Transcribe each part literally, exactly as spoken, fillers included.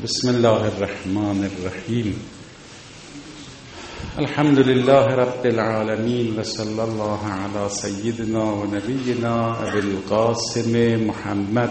بسم الله الرحمن الرحیم. الحمد لله رب العالمین و صلی الله علی سیدنا و نبینا ابی القاسم محمد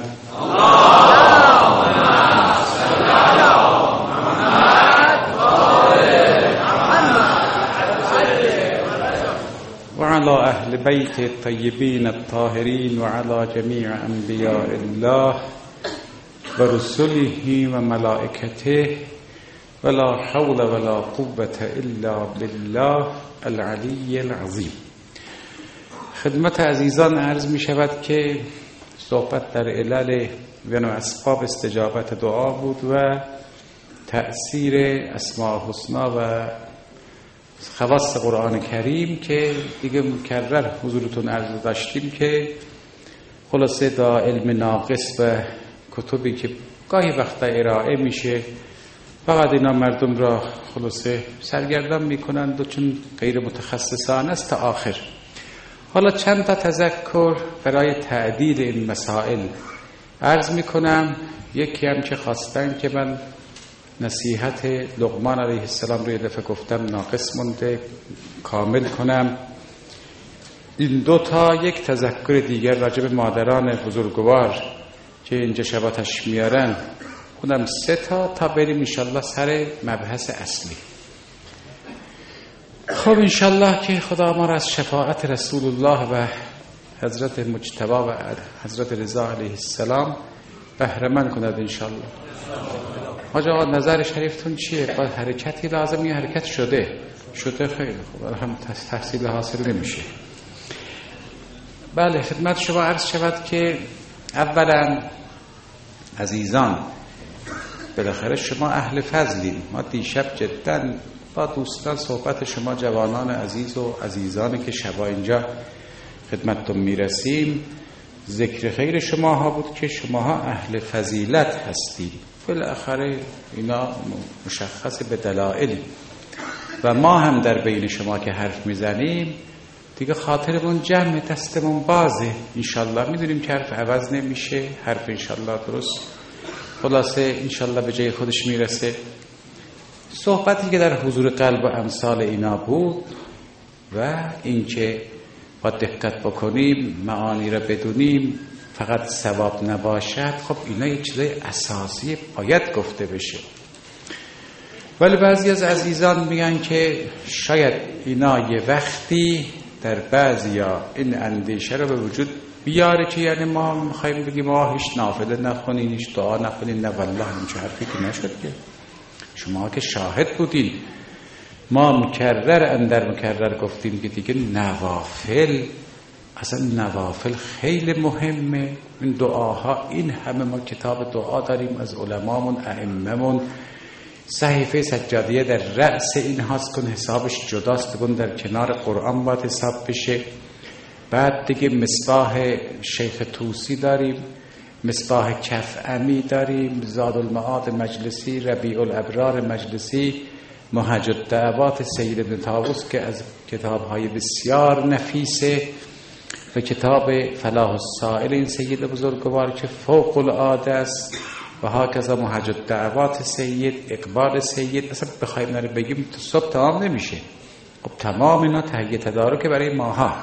و علی اهل بیت الطیبین الطاهرین و علی جمیع انبیاء الله و رسله و ملائکته ولا حول ولا قوة الا بالله العلی العظیم. خدمت عزیزان عرض می شود که صحبت در علل و اسباب استجابت دعا بود و تأثیر اسماء الحسنی و خواص قرآن کریم که دیگه مکرر حضورتون عرض داشتیم که خلاصه دا علم ناقص و کتبی که گاهی وقتا ارائه میشه فقط اینا مردم را خلاصه سرگردان میکنند و چون غیر متخصصان است تا آخر. حالا چند تا تذکر برای تعدیل این مسائل عرض میکنم. یکی هم که خواستن که من نصیحت لقمان علیه السلام رو یه دفعه گفتم ناقص مونده کامل کنم. این دوتا یک تذکر دیگر راجع به مادران بزرگوار که اینجا شباتش میارن اونم سه تا تا بریم انشالله سر مبحث اصلی. خب انشالله که خدا ما را از شفاعت رسول الله و حضرت مجتبی و حضرت رضا علیه السلام بهره‌مند کند انشالله. حاج آقا نظر شریفتون چیه؟ باید حرکتی لازم یه حرکت شده شده خیلی خوب هم تحصیل حاصل نمیشه. بله خدمت شما عرض شود که اولا عزیزان بالاخره شما اهل فضلین. ما دیشب جدا با دوستان صحبت شما جوانان عزیز و عزیزانی که شبا اینجا خدمتتون میرسیم ذکر خیر شما ها بود که شما ها اهل فضیلت هستید. بالاخره اینا مشخص به دلایل و ما هم در بین شما که حرف میزنیم دیگه خاطرمون جمع دستمون بازه. انشالله میدونیم که حرف عوض نمیشه، حرف انشالله درست خلاصه انشالله به جای خودش میرسه. صحبتی که در حضور قلب و امثال اینا بود و اینکه با دقت بکنیم معانی را بدونیم فقط ثواب نباشد. خب اینا یه چیزای اساسی باید گفته بشه. ولی بعضی از عزیزان میگن که شاید اینا یه وقتی در بعضیا این اندیشه رو به وجود بیاره که یعنی ما میخواییم بگیم ما هیچ نافله نخونین هیچ دعا نخونین. نه والله همچه حرفی که نشد که شما که شاهد بودین. ما مکرر اندر مکرر گفتیم که دیگه نوافل اصلا نوافل خیلی مهمه. این دعاها این همه ما کتاب دعا داریم از علمامون ائممون. صحیفه سجادیه در رأس این هاست کن حسابش جداست کن در کنار قرآن باید حساب بشه. بعد دیگه مصباح شیخ طوسی داریم، مصباح کفعمی داریم، زاد المعاد مجلسی، ربیع الابرار مجلسی، محج الدعوات سید ابن طاووس که از کتابهای بسیار نفیسه و کتاب فلاح السائل این سید بزرگوار که فوق العاده است و هاکذا محج الدعوات سید، اقبال سید. اصلا بخوایم نره بگیم تو صبح تمام نمیشه. خب تمام اینا تهیه تدارک برای ماها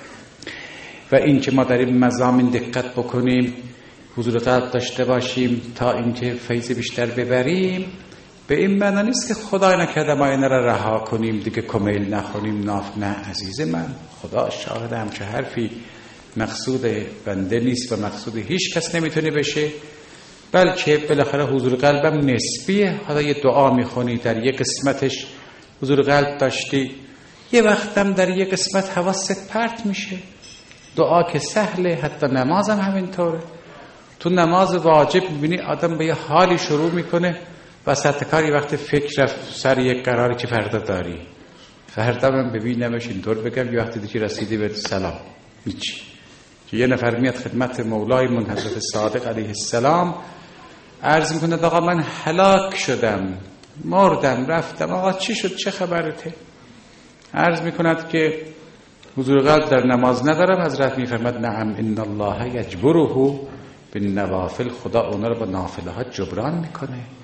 و این که ما داریم مضامین دقت بکنیم حضور قلب داشته باشیم تا اینکه فیض بیشتر ببریم. به این معنی نیست که خدای نکرده ما اینا را رها کنیم دیگه کمیل نخونیم ناف. نه عزیز من خدا شاهد همچه حرفی مقصود بنده نیست و مقصود هیچ کس نمیتونه بشه. بلکه بالاخره حضور قلبم نسبیه. حالا یه دعا میخونی در یک قسمتش حضور قلب داشتی یه وقتم در یک قسمت حواست پرت میشه. دعا که سهله حتی نمازم همینطوره. تو نماز واجب میبینی آدم به یه حالی شروع میکنه وسط کاری وقت فکر رفت سر یک قراری که فردا داری فردا من ببینمش اینطور بگم یه وقتی دیگه رسیدی به سلام هیچی. یه نفر میاد خدمت مولای من حضرت صادق علیه السلام عرض میکنه آقا من هلاک شدم مردم رفتم. آقا چی شد چه خبرته؟ عرض میکند که حضور قلب در نماز ندارم. حضرت میفرماد نعم ان الله یجبره بالنوافل. خدا اونا رو با نافله ها جبران میکنه.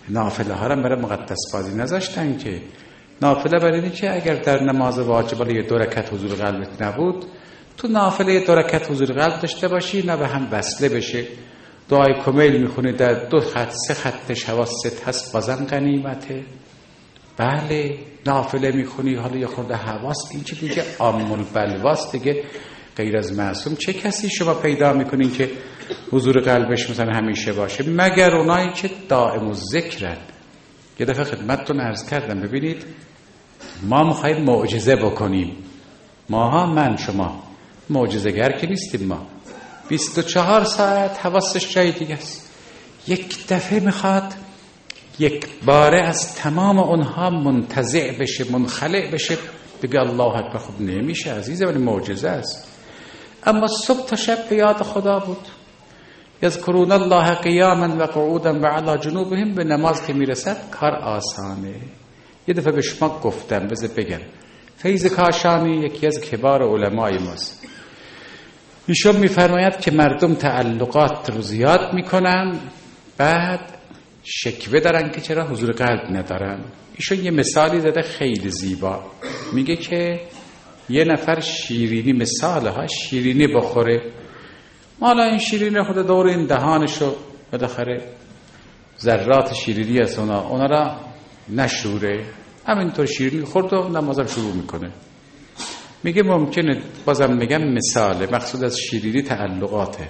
نافله ها رو برای مقدس بازی نذاشتن که. نافله برای اینه که اگر در نماز واجبه یه دو رکعت حضور قلبت نبود، تو نافله یه دو رکعت حضور قلب داشته باشی، نه به هم وصله بشه. دعای کمیل میخونی در دو خط سه خطش حواست هست، بازم غنیمته. بله نافله میخونی حالا یه خورده حواست، این چه دیگه عام البلواست دیگه، غیر از معصوم چه کسی شما پیدا میکنین که حضور قلبش مثلا همیشه باشه؟ مگر اونایی که دائم الذکرن. یه دفعه خدمتتون عرض کردم، ببینید ما میخوایم معجزه بکنیم، ماها من شما معجزه‌گر که نیستیم، ما بیست و چهار ساعت حواسش جای دیگه است. یک دفعه میخواد یک باره از تمام اونها منتزع بشه، منخلع بشه، بگه الله اکبر. خب نمیشه عزیزم، ولی معجزه است. اما صبح تا شب به یاد خدا بود، یذکرون الله قیاما و قعودا و علی جنوبهم. به نماز که میرسد کار آسانه. یه دفعه به شما گفتم، بذار بگم، فیض کاشانی یکی از کبار علمای ماست، ایشون میفرماید که مردم تعلقات رو زیاد میکنن، بعد شکوه دارن که چرا حضور قلب ندارن. ایشون یه مثالی زده خیلی زیبا، میگه که یه نفر شیرینی، مثاله ها شیرینی بخوره، مالا این شیرینی خود دور این دهانشو بالاخره ذرات شیرینی از اونا اونا را نشوره، همینطور شیرینی خورد و نمازم شروع میکنه. میگه ممکنه، بازم میگم مثاله، مقصود از شیرینی تعلقاته.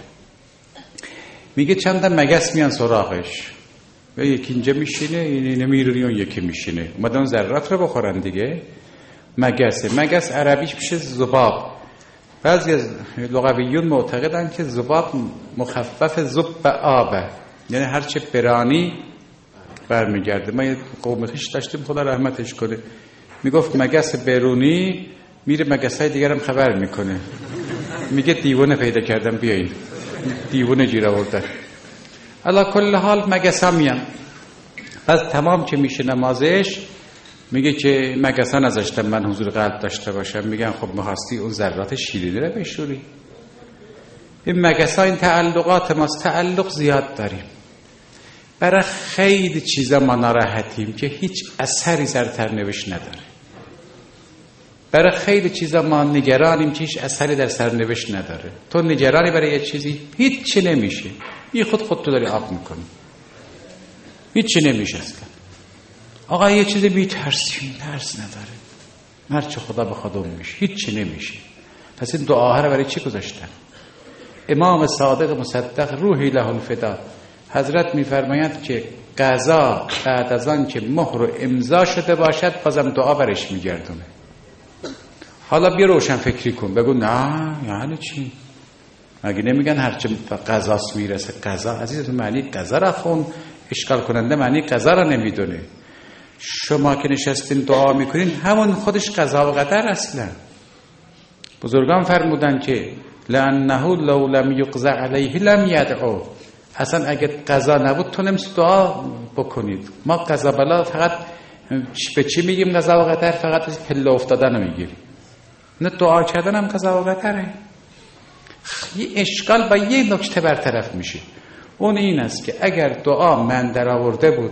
میگه چند مگس میان سراغش و یکی اینجا میشینه، این نمیرونی اون یکی میشینه، اومدن ذرات رو بخورن دیگه. مگسه، مگس عربیش میشه ذباب. بعضی از لغویون معتقدن که ذباب مخفف ذب آبه، یعنی هرچه برانی برمیگرده. ما یه قوم خویش داشتیم خدا رحمتش کنه، میگفت مگس برونی میره مگسای دیگر هم خبر میکنه، میگه دیوونه پیدا کردم بیاین، دیوونه گیر آوردن. علا کل حال مگس هم میان. پس تمام که میشه نمازش، میگه که مگس ها نذاشتم من حضور قلب داشته باشم. میگن خب میخواستی اون ذرات شیرینی رو بشوری. این مگس ها این تعلقات ماست، تعلق زیاد داریم، برای خیلی چیزا ما ناراحتیم که هیچ اثری سر سرنوشت نداره. برای خیلی چیزا ما نگرانیم که هیچ اثری در سرنوشت نداره. تو نگرانی برای یه چیزی، هیچ چی نمیشه، بی خود خود تو داری آب میکنی، هیچ چی نمیشه اصلا. آقا یه چیزی بی ترسیم، ترس نداره، هرچه خدا بخواد اون میشه، هیچ چی نمیشه. پس این دعاها رو برای چی گذاشتن؟ امام صادق مصدق روحی له الفدا حضرت میفرمایند که قضا بعد از آن که مهر و امضا شده باشد بازم دعا برش میگردونه. حالا بیا روشن فکری کن، بگو نه یعنی چی؟ مگه نمیگن هرچه قضاست میرسه؟ قضا عزیزتون معنی قضا را خون، اشکال کننده معنی قضا را نمیدونه. شما که نشستین دعا میکنین همون خودش قضا و قدر اصلا. بزرگان فرمودن که لانه لو لم یقضى علیه لم یدعو. اصلا اگه قضا نبود تو نمیشه دعا بکنید. ما قضا بلا فقط به چی میگیم قضا و قدر؟ فقط از پله افتادن میگیریم، نه دعا کردن هم قضا و قدره. یه اشکال با یه نکته برطرف میشه، اون این است که اگر دعا من در آورده بود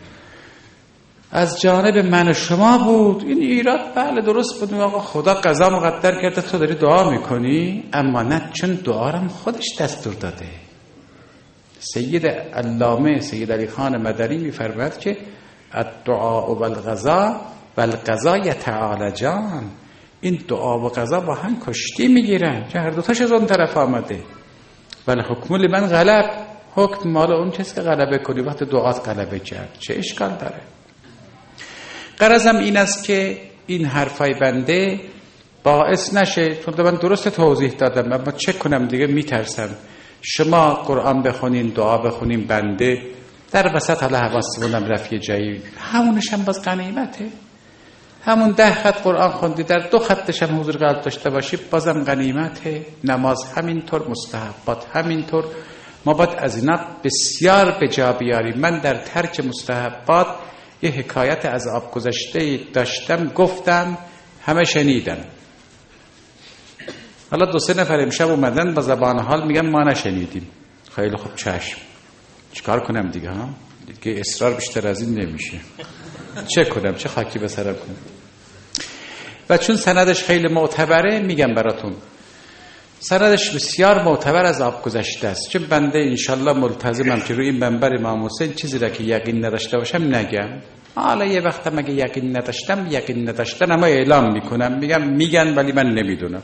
از جانب من و شما بود، این ایراد بله درست بود، آقا خدا قضا مقدر کرده تو داری دعا میکنی، اما نه، چون دعا رو خودش دستور داده. سید علامه سید علی خان مدنی میفرماید که الدعاء و القضا و القضا یتعالجان. این دعا و قضا با هم کشتی میگیرن که هر دوتاش از اون طرف آمده. ولی حکم لمن غلب، حکم مال اون کسی که غلبه کنی. وقت دعات غلبه کرد چه اشکال داره؟ غرضم این است که این حرفای بنده باعث نشه، چون من درست توضیح دادم اما چک کنم دیگه میترسم شما قرآن بخونین، دعا بخونین، بنده در وسط حالا حواسمونم رفیه جایی، همونش هم باز غنیمته. همون ده خط قرآن خوندی در دو خطش هم حضور قلب داشته باشی بازم غنیمته. نماز همینطور، مستحبات همینطور. ما باید از اینا بسیار به جا بیاریم. من در ترک مستحبات یه حکایت از آب گذشته داشتم، گفتم همه شنیدن. حالا دو سه نفر امشب اومدن با زبان حال میگن ما نشنیدیم. خیلی خوب چشم، چیکار کنم دیگه ها؟ که اصرار بیشتر از این نمیشه. چه کنم، چه خاکی به سرم کنم. و چون سندش خیلی معتبره میگم براتون، سندش بسیار معتبر از آب گذشته است. چون بنده انشالله ملتزمم که روی این منبر امام حسین چیزی را که یقین نداشته باشم نگم. حالا یه وقت مگه یقین نداشتم یقین نداشتم اما اعلام میکنم، میگم میگن ولی من نمیدونم.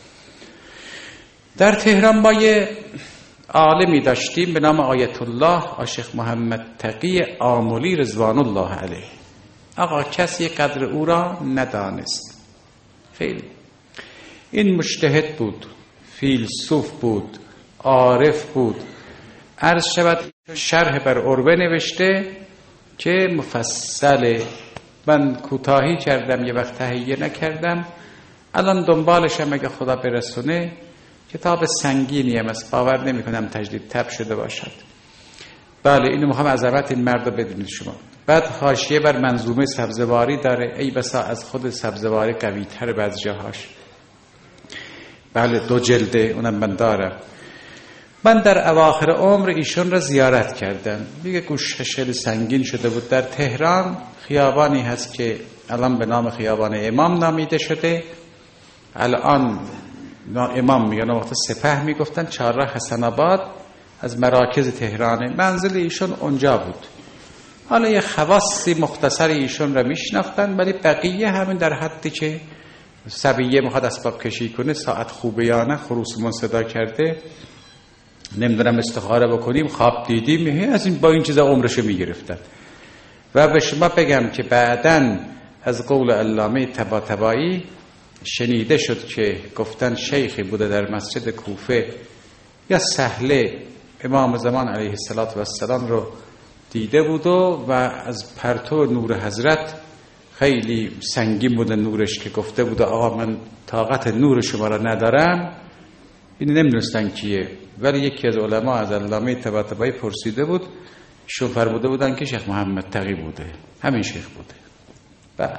در تهران با یه عالمی داشتیم به نام آیت الله آشیخ محمد تقی آملی رضوان الله علیه. آقا کسی قدر او را ندانست. خیلی این مجتهد بود، فیلسوف بود، عارف بود. عرض شود شرح بر عروه نوشته که مفصله. من کوتاهی کردم، یه وقت تهیه نکردم. الان دنبالشم اگه خدا برسونه. کتاب سنگینی هم است، باور نمی کنم تجدید تب شده باشد. بله اینو میخوام عظمت این مرد رو بدونید شما. بعد حاشیه بر منظومه سبزواری داره، ای بسا از خود سبزواری قوی تر بعض جاهاش. بله دو جلده اونم من دارم. من در اواخر عمر ایشون را زیارت کردم. میگه گوشش خیلی سنگین شده بود. در تهران خیابانی هست که الان به نام خیابان امام نامیده شده. الان امام میگن، وقت سپه میگفتن. چهارراه حسن آباد از مراکز تهرانه. منزل ایشون اونجا بود. حالا یه خواصی مختصر ایشون را میشناختن، ولی بقیه همین در حدی که صبیه میخواد اسباب کشی کنه، ساعت خوبه یا نه، خروسمون صدا کرده، نمیدونم استخاره بکنیم، خواب دیدیم، از این با این چیزا عمرشو میگرفتن. و به شما بگم که بعداً از قول علامه طباطبایی شنیده شد که گفتن شیخی بوده در مسجد کوفه یا سهله امام زمان علیه السلام رو دیده بود و از پرتو نور حضرت خیلی سنگین بوده نورش، که گفته بوده آقا من طاقت نور شما را ندارم. این نمیدونستن کیه، ولی یکی از علما از علامه طباطبایی پرسیده بود، شو فرموده بودن که شیخ محمد تقی بوده، همین شیخ بوده. بله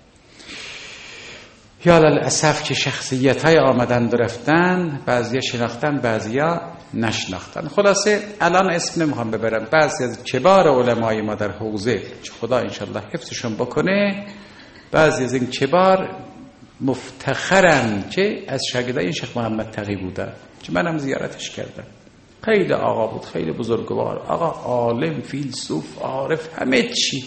یا للاسف که شخصیت های آمدن و رفتن، بعضیا شناختن بعضیا نشناختن. خلاصه الان اسم نمیخوام ببرم، بعضی از کبار علمای ما در حوزه که خدا انشالله حفظشون بکنه، بعضی از این کبار مفتخرن که از شاگردای شیخ محمد تقی بودن، که منم زیارتش کردم. خیلی آقا بود، خیلی بزرگوار، آقا عالم، فیلسوف، عارف، همه چی.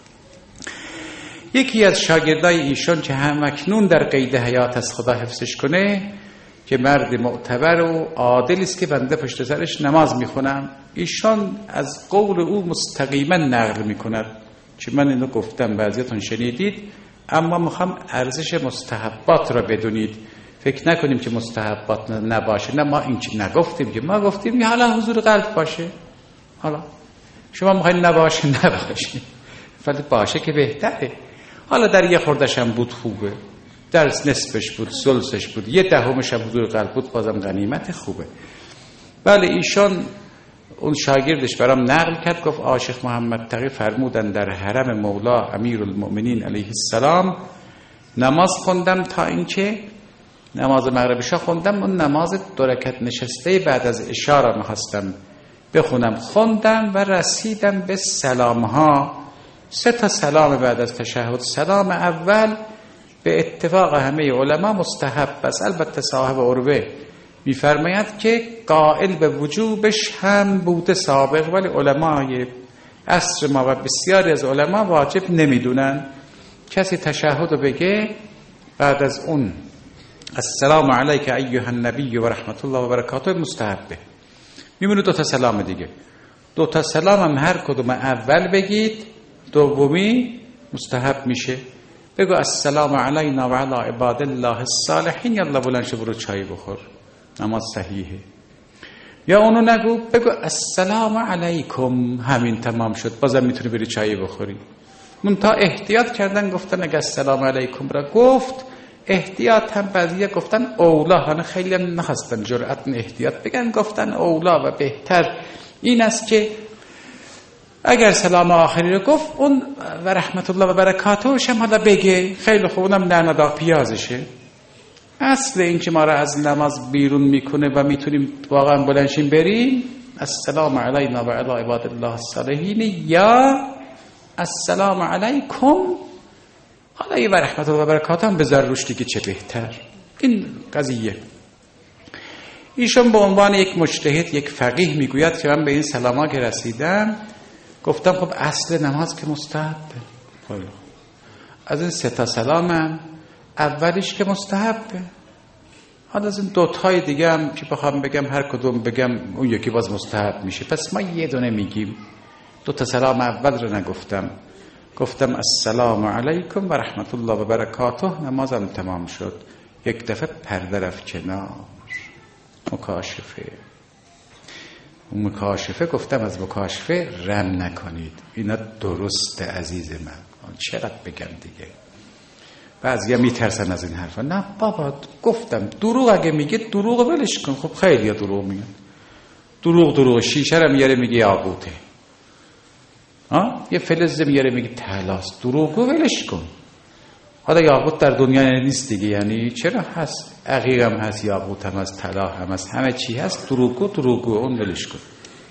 یکی از شاگردای ایشون که همکنون در قید حیات از خدا حفظش کنه، که مرد معتبر و عادل است که بنده پشت سرش نماز میخونم، ایشون از قول او مستقیما نقل میکند، که من اینو گفتم بعضیتون شنیدید، اما میخوام ارزش مستحبات را بدونید. فکر نکنیم که مستحبات نباشه. نه، ما این چی نگفتیم، که ما گفتیم که حالا حضور قلب باشه. حالا شما میخواین نباشه نباشه، ولی باشه که بهتره. حالا در یه خوردش هم بود خوبه، در نصفش بود، ثلثش بود، یه دهمش هم حضور قلب بود، بازم غنیمت خوبه. بله ایشان اون شاگردش برام نقل کرد، گفت عاشق محمد تقی فرمودن در حرم مولا امیرالمؤمنین علیه السلام نماز خوندم، تا اینکه نماز مغربشا خوندم، اون نماز دو رکعت نشسته بعد از عشا را می‌خواستم بخونم، خوندم و رسیدم به سلام‌ها. سه تا سلام بعد از تشهد. سلام اول به اتفاق همه علما مستحب است، البته صاحب عروه می‌فرماید که قائل به وجوبش هم بوده سابق، ولی علمای عصر ما و بسیاری از علما واجب نمیدونن. کسی تشهد رو بگه بعد از اون السلام علیک ایها النبی و رحمت الله و برکاته مستحبه. میمونه دو تا سلام دیگه. دو تا سلام هم هر کدوم اول بگید، دومی مستحب میشه. بگو السلام علینا و علی عباد الله الصالحین، یلا بلند شو برو چای بخور، نماز صحیحه. یا اونو نگو، بگو السلام علیکم، همین تمام شد، بازم میتونی بری چای بخوری. منتها احتیاط کردن، گفتن اگه السلام علیکم را گفت، احتیاط هم بعضیه گفتن اولا، هنه خیلی هم نخواستن جرأت احتیاط بگن، گفتن اولا و بهتر این است که اگر سلام آخری رو گفت، اون و رحمت الله و برکاتهش هم حالا بگه، خیلی خوب، اونم نرندا پیازشه. اصل این که ما را از نماز بیرون میکنه و میتونیم واقعا بلنشیم بریم السلام علینا و علی عباد الله الصالحین یا السلام علیکم علی و رحمت الله و برکاته هم بذار روش دیگه چه بهتر. این قضیه. ایشون به عنوان یک مجتهد، یک فقیه میگوید که من به این سلاما که رسیدم گفتم خب اصل نماز که مستحبه. از این سه تا سلامم اولیش که مستحبه، حالا از این دوتای دیگه هم که بخوام بگم هر کدوم بگم اون یکی باز مستحب میشه. پس ما یه دونه میگیم. دو تا سلام اول رو نگفتم، گفتم السلام علیکم و رحمت الله و برکاته، نمازم تمام شد. یک دفعه پرده رفت کنار، مکاشفه. اون مکاشفه گفتم از مکاشفه رم نکنید، اینا درسته عزیز من، چقدر بگم دیگه. بعضیا میترسن از این حرفا. نه بابا گفتم دروغ اگه میگه دروغ ولش کن. خب خیلی دروغ میگن، دروغ دروغ شیشه رو میاره میگه یاقوته، ها یه فلز میاره میگه طلاست، دروغو ولش کن. حالا یاقوت در دنیا نیست دیگه، یعنی چرا هست؟ عقیق هم هست، یاقوت هم هست، طلا هم هست، همه چی هست. دروغو دروغو اون ولش کن.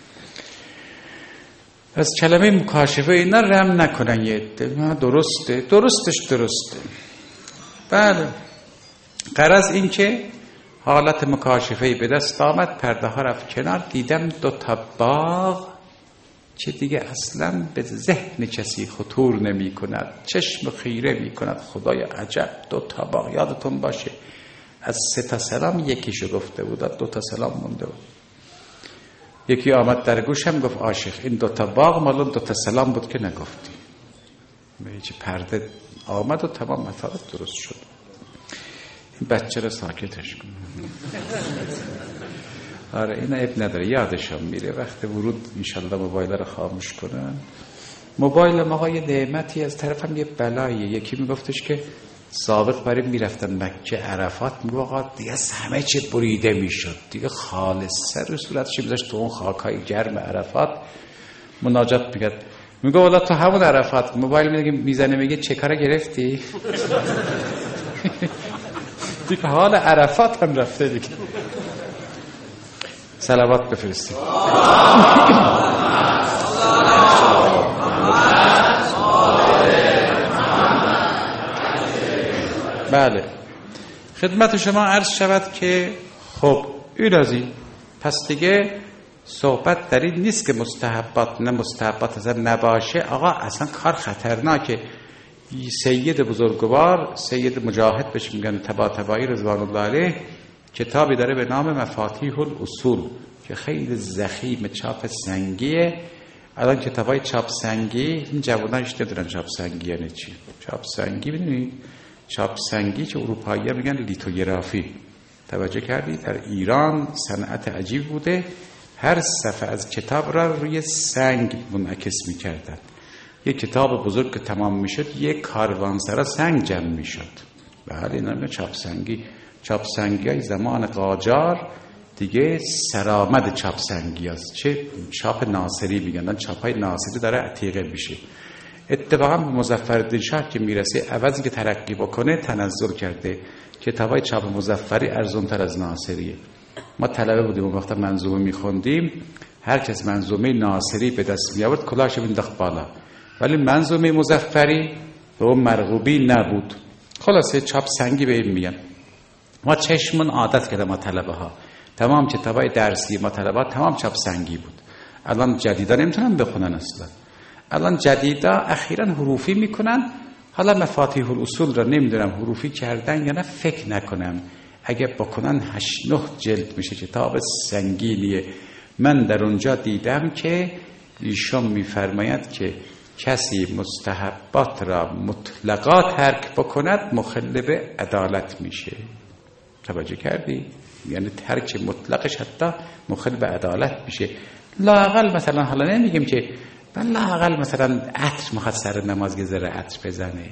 از کلمه مکاشفه اینا رم نکنن. یه درسته درستش درسته. بله، غرض این که حالت مکاشفه به دست آمد، پرده ها رفت کنار، دیدم دو تا باغ که دیگه اصلا به ذهن کسی خطور نمی کند، چشم خیره می کند. خدای عجب، دو تا باغ. یادتون باشه از سه تا سلام یکیشو گفته بود، دو تا سلام مونده بود. یکی آمد در گوشم گفت عاشق این دو تا باغ مال دو تا سلام بود که نگفتی. میگه پرده آمد و تمام مطالب درست شد. این بچه رو ساکتش کن. آره اینا اب نداره، یادشون میره. وقت ورود انشالله موبایل رو خاموش کنن. موبایل ما یه نعمتی، از طرفم یه بلاییه. یکی میگفتش که سابق برای میرفتن مکه عرفات، میگه آقا دیگه همه چی بریده میشد دیگه، خالص سر و صورتش میذاشت تو اون خاکای گرم عرفات مناجات میکرد. میگه والا تو همون عرفات موبایل میگه میزنه میگه چه کارا گرفتی؟ دیگه حال عرفات هم رفته دیگه. صلوات بفرستید. بله، خدمت شما عرض شود که خب این از این پس دیگه صحبت در این نیست که مستحبات نه مستحبات اصلا نباشه. آقا اصلا کار خطرناکه. سید بزرگوار، سید مجاهد بهش میگن طباطبایی رضوان الله علیه، کتابی داره به نام مفاتیح الاصول که خیلی ضخیم، چاپ سنگیه. الان کتابای چاپ سنگی این جواناش ندارن چاپ سنگی یعنی چی. چاپ سنگی ببینید، چاپ سنگی که اروپایی‌ها میگن لیتوگرافی. توجه کردید در ایران صنعت عجیب بوده، هر صفحه از کتاب را روی سنگ منعکس میکردن. یک کتاب بزرگ که تمام میشد یک کاروانسرا سنگ جمع میشد. بله اینا چاپ سنگی. چاپ سنگی های زمان قاجار دیگه سرآمد چاپ سنگی هست. چه چاپ ناصری میگن، چاپ های ناصری داره عتیقه میشه. اتفاقا مظفرالدین شاه که میرسه عوضی که ترقی بکنه تنزل کرده. کتابای چاپ مظفری ارزون تر از ناصریه. ما طلبه بودیم اون وقت منظومه میخوندیم، هر کس منظومه ناصری به دست می آورد کلاهش مینداخت بالا، ولی منظومه مظفری به اون مرغوبی نبود. خلاصه چاپ سنگی به این میگن. ما چشمون عادت کرده، ما طلبه ها تمام کتابای درسی ما طلبه ها تمام چاپ سنگی بود. الان جدیدا نمیتونن بخونن اصلا. الان جدیدا اخیراً حروفی میکنن. حالا مفاتیح الاصول را نمیدونم حروفی کردن یا نه، فکر نکنم. اگه بکنن هشت نه جلد میشه، کتاب سنگینیه. من در اونجا دیدم که ایشون میفرماید که کسی مستحبات را مطلقا ترک بکند مخل به عدالت میشه. توجه کردی؟ یعنی ترک مطلقش حتی مخل به عدالت میشه. لااقل مثلا حالا نمیگیم که لااقل مثلا عطر میخواد سر نماز گذره عطر بزنه.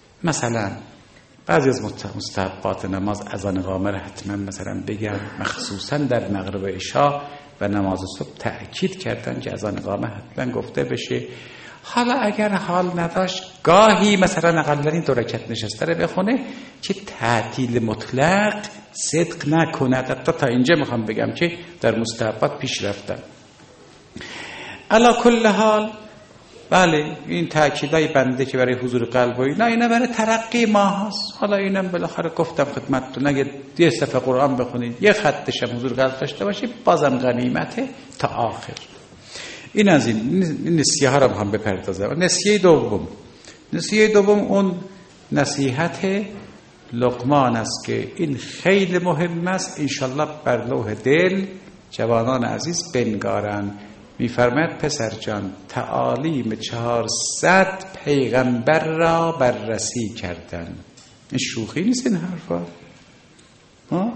مثلا بعضی از مستحبات نماز اذان اقامه را حتما مثلا بگم، مخصوصا در مغرب و عشاء و نماز صبح تأکید کردن که اذان اقامه حتما گفته بشه. حالا اگر حال نداشت گاهی مثلا اقلن دو رکعت نشسته رو بخونه که تعطیل مطلق صدق نکند. حتی تا اینجا میخوام بگم که در مستحبات پیش رفتن. علا کل حال بله این تأکیدای بنده که برای حضور قلب و اینا اینا برای ترقی ما هست. حالا اینم بالاخره گفتم خدمتتون اگه یه صفحه قرآن بخونید یه خطش هم حضور قلب داشته باشید بازم غنیمته تا آخر. این از این نسیه ها رو هم بپردازم. نسیه دوم نسیه دوم اون نصیحت لقمان است که این خیلی مهم است، انشالله بر لوح دل جوانان عزیز بنگارن. میفرماید پسر جان تعالیم چهارصد پیغمبر را بررسی کردن. این شوخی نیست این حرفا. ها؟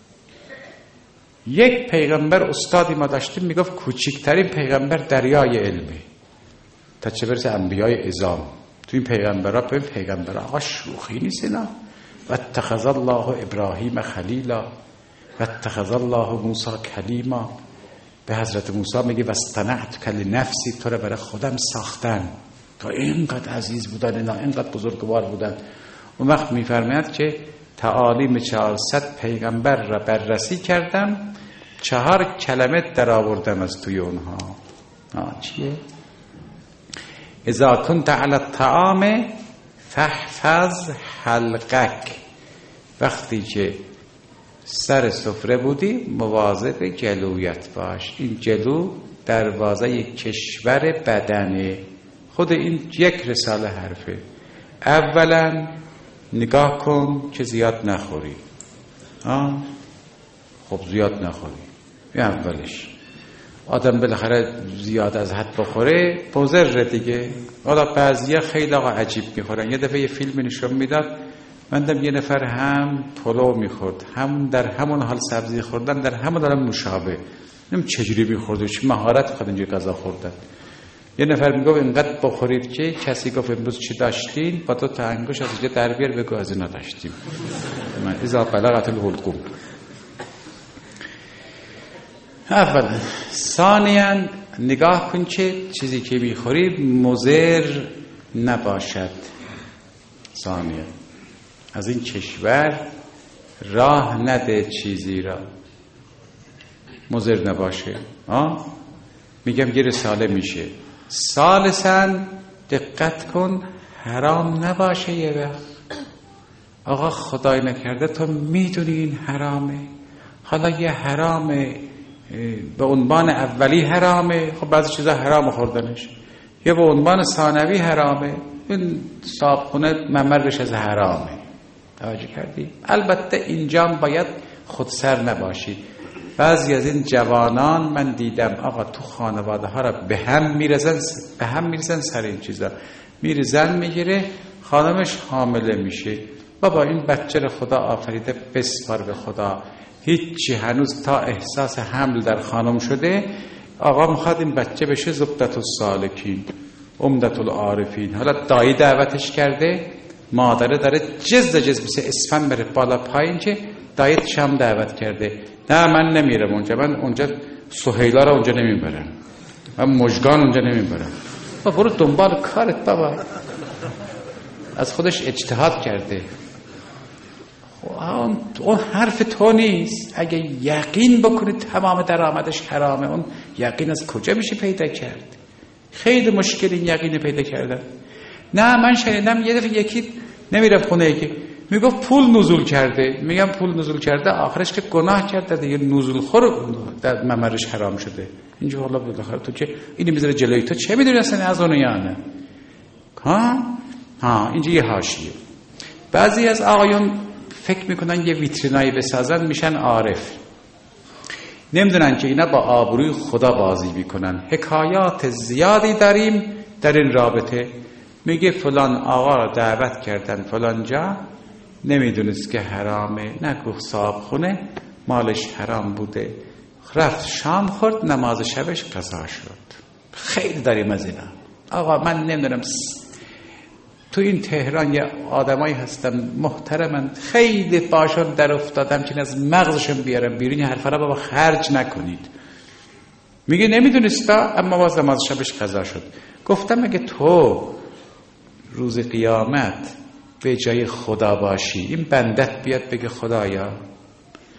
یک پیغمبر استادی ما داشتیم میگفت کوچکترین پیغمبر دریای علمه، تا چه برسه انبیای عظام. تو این پیغمبرها به پیغمبرها آقا شوخی نیست اینا. و اتخذ الله ابراهیم خلیلا و اتخذ الله موسی کلیما. به حضرت موسی میگه واصطنعتک لنفسی، تو رو برای خودم ساختن. تا اینقدر عزیز بودن اینا، اینقدر بزرگوار بودن. اون وقت میفرماید که تعالیم چهارصد پیغمبر را بررسی کردم، چهار کلمه در آوردم از توی اونها. آه چیه؟ اذا كنت على الطعام فاحفظ حلقک. وقتی که سر سفره بودی مواظب جلویت باش. این جلو دروازه کشور بدنه. خود این یک رساله حرفه. اولا نگاه کن که زیاد نخوری. آه؟ خب زیاد نخوری. این اولش. آدم بالاخره زیاد از حد بخوره مضر دیگه. حالا بعضیا خیلی آقا عجیب میخورن. یه دفعه یه فیلم نشون میداد، من دیدم یه نفر هم پلو میخورد، هم در همون حال سبزی خوردن، در همون حال مشابه. نمیدونم چجوری میخورد، چه مهارت خود اینجوری غذا خوردن. یه نفر میگفت اینقدر بخورید که کسی گفت امروز چی داشتین، با تو تا انگوش از اینجا در بیار بگو از اینا داشتیم. من اذا بلغت الحلقوم. اولا. ثانیاً نگاه کن که چیزی که میخوری مضر نباشد. ثانیاً از این کشور راه نده چیزی را مضر نباشه. آه؟ میگم یه رساله میشه. ثالثاً دقت کن حرام نباشه. یه وقت آقا خدای نکرده تو میدونی این حرامه، حالا یه حرامه به عنوان اولی حرامه، خب بعضی چیزا حرام خوردنش، یا به عنوان ثانوی حرامه، این صابخونه ممرش از حرامه. توجه کردی؟ البته اینجا باید خودسر نباشی. بعضی از این جوانان من دیدم آقا تو خانواده ها را به هم میرزن به هم میرزن سر این چیزا. میره زن میگیره، خانمش حامله میشه. بابا این بچه رو خدا آفریده، بسپار به خدا. هیچی هنوز تا احساس حمل در خانم شده، آقا میخواد این بچه بشه زبدت السالکین، عمدت العارفین. حالا دایی دعوتش کرده، مادره داره جز جز مثل اسفن بره بالا پایین که دایت شام دعوت کرده. نه من نمیرم اونجا، من اونجا سهیلا رو اونجا نمیبرم، من مژگان اونجا نمیبرم. با برو دنبال کارت بابا. از خودش اجتهاد کرده. اون حرف تو نیست. اگه یقین بکنی تمام درآمدش حرامه، اون یقین از کجا میشه پیدا کرد؟ خیلی مشکل این یقین پیدا کردن. نه من شنیدم یه دفعه یکی نمیرم خونه یکی میگفت پول نزول کرده. میگم پول نزول کرده آخرش که گناه کرده دیگه، نزول خور در ممرش حرام شده. اینجا حالا بالاخره تو که اینو میذاره جلوی تو، چه میدونی اصلا از اون یا نه؟ ها ها اینجا یه حاشیه. بعضی از آقایون فکر میکنن یه ویترینایی بسازن میشن عارف، نمیدونن که اینا با آبروی خدا بازی میکنن. حکایات زیادی داریم در این رابطه. میگه فلان آقا را دعوت کردن فلان جا، نمیدونست که حرامه، نگفت صاحب خونه مالش حرام بوده، رفت شام خورد، نماز شبش قضا شد. خیلی داریم از اینا. آقا من نمیدونم تو این تهران یه آدمایی هستن محترمن، خیلی باشون در افتادم که از مغزشون بیارم بیرون. این حرفا رو بابا خرج نکنید. میگه نمیدونستا اما باز نماز شبش قضا شد. گفتم اگه تو روز قیامت به جای خدا باشی، این بندت بیاد بگه خدایا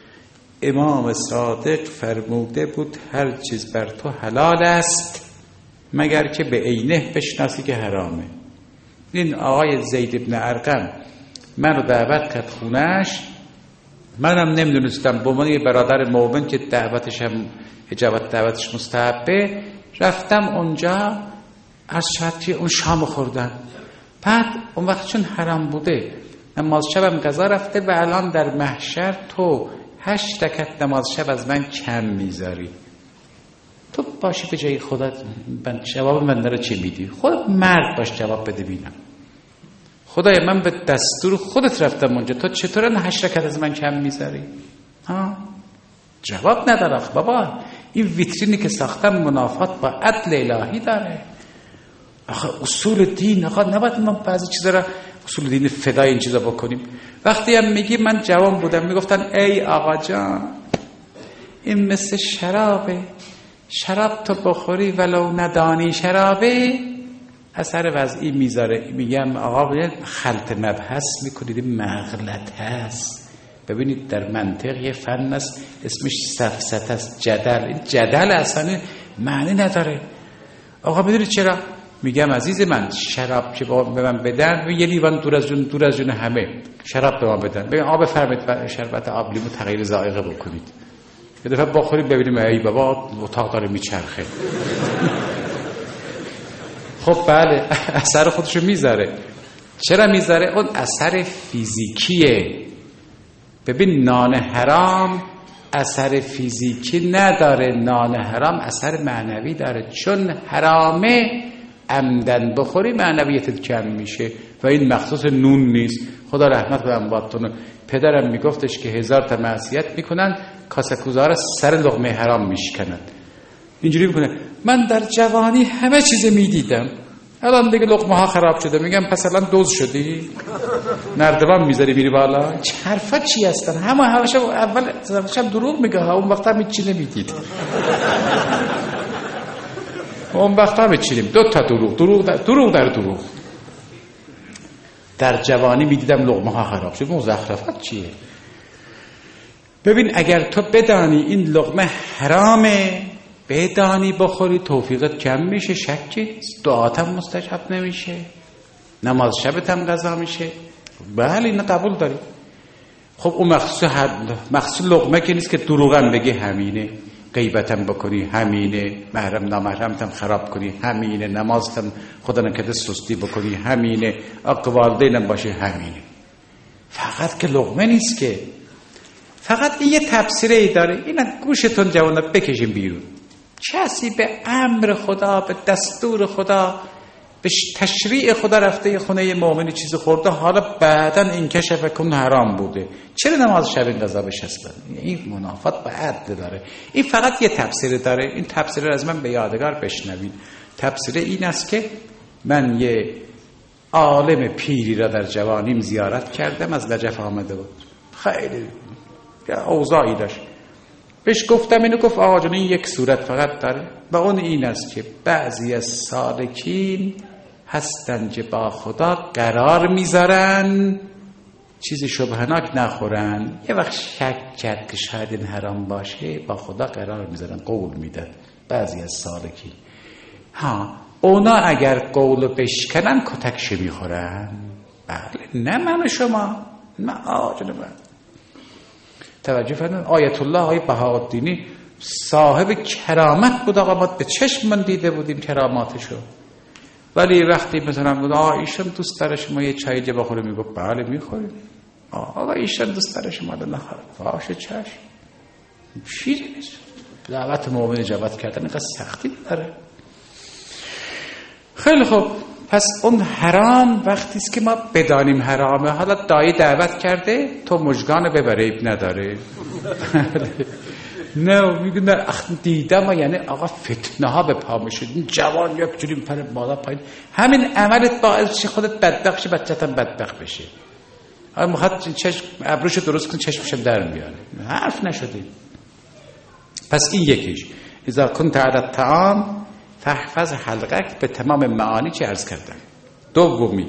امام صادق فرموده بود هر چیز بر تو حلال است مگر که به عینه بشناسی که حرامه. این آقای زید بن ارقم منو دعوت کرد خونهش، منم نمیدونستم به عنوان یه برادر مؤمن که دعوتش هم اجابت دعوتش مستحبه، رفتم اونجا از شرطی اون شام خوردن. بعد اون وقت چون حرام بوده نماز شبم قضا رفته و الان در محشر تو هشت رکعت نماز شب از من کم میذاری، تو باشی به جای خودت من جواب من داره چی میدی؟ خودت مرد باش جواب بده بینم. خدای من به دستور خودت رفتم اونجا، تو چطور هشت رکعت از من کم میذاری؟ ها جواب نداره. بابا این ویترینی که ساختم منافات با عدل الهی داره. آخه اصول دین، آخه نباید ما بعضی چیزا را اصول دین فدای این چیزا بکنیم. وقتی هم میگی من جوان بودم میگفتن ای آقا جان این مثل شرابه، شراب تو بخوری ولو ندانی شرابه اثر وضعی میذاره. میگم آقا باید خلط مبحث میکنید، مغلط هست. ببینید در منطق یه فن است اسمش سفسطه است، جدل. این جدل اصلا معنی نداره. آقا میدونید چرا؟ میگم عزیز من شراب که به من بدن یه لیوان دور از جون دور از جون همه شراب به من بدن، ببین آب فرمت شربت آب لیمو تغییر ذائقه بکنید، یه دفعه بخورید ببینیم ای بابا اتاق داره میچرخه. خب بله اثر خودشو میذاره. چرا میذاره؟ اون اثر فیزیکیه. ببین نان حرام اثر فیزیکی نداره، نان حرام اثر معنوی داره. چون حرامه عمدن بخوری معنویتت کم میشه و این مخصوص نون نیست. خدا رحمت کنه امواتتون. پدرم میگفتش که هزار تا معصیت میکنن کاسه کوزه را سر لقمه حرام میشکنن. اینجوری میکنه. من در جوانی همه چیز میدیدم، الان دیگه لقمه ها خراب شده. میگم پس الان دوز شدی؟ نردبان میذاری میری بالا؟ چه حرفا چی هستن؟ همه همش اول شب دروغ میگه، اون وقت هم چی نمیدید. اون وقت هم چیلیم دو تا دروغ دروغ در دروغ در دروغ. در جوانی میدیدم لقمه ها خراب شد. مزخرفات چیه؟ ببین اگر تو بدانی این لقمه حرامه، بدانی بخوری توفیقت کم میشه، شکی دعات هم مستجاب نمیشه، نماز شبت هم قضا میشه. بله اینو قبول داری. خب اون مخصوص مخصوص لقمه که نیست که دروغم بگی همینه، غیبتم بکنی همینه، محرم نامحرمتم خراب کنی همینه، نمازتم خدا نکرده سستی بکنی همینه، عق والدینم باشه همینه. فقط که لقمه نیست که، فقط این یه تفسیره ای داره. اینا گوشتون جوانا بکشین بیرون. کسی به امر خدا، به دستور خدا، به تشریع خدا رفته یه خونه مؤمنی چیز خورده، حالا بعداً این کشف کن حرام بوده، چرا نماز شب این قضا بشه؟ اصلا این منافات با عدل داره. این فقط یه تفسیر داره. این تفسیر از من به یادگار بشنوید. تفسیر این است که من یه عالم پیری را در جوانیم زیارت کردم، از نجف آمده بود، خیلی اوضاعی داشت. بهش گفتم اینو، گفت آقا جان این یک صورت فقط داره و اون این است که بعضی از سالکین هستن که با خدا قرار میذارن چیز شبهناک نخورن، یه وقت شک کرد که شاید این حرام باشه با خدا قرار میذارن، قول میدن. بعضی از سالکین ها اونا اگر قولو بشکنن کتکش میخورن. بله نه من و شما، نه آقا جان من. توجه فرمایید. آیت الله آیه بهاءالدینی صاحب کرامت بود. آقا ما به چشم من دیده بودیم کراماتشو. ولی وقتی مثلا بود آقا ایشون دوست داره شما یه چای جا بخوره، میگفت بله میخوریم. آقا ایشون دوست داره شما رو نخوره، باشه چشم. چیزی نیست. دعوت مؤمن اجابت کردن اینقدر سختی نداره. خیلی خوب. پس اون حرام وقتی است که ما بدانیم حرامه. حالا دایی دعوت کرده تو مژگان ببره نداره. نه میگه نه دیدم، یعنی آقا فتنه ها به پا میشه. این جوان یک جوری پر بالا پایین، همین عملت باعث شه خودت بدبخت شه، بچه‌تم بدبخت بشه. آقا میخواد چشم ابروشو درست کن چشمشم در میاره. حرف نشده. پس این یکیش. اذا كنت على الطعام فاحفظ حلقك، به تمام معانی چه عرض کردم. دومی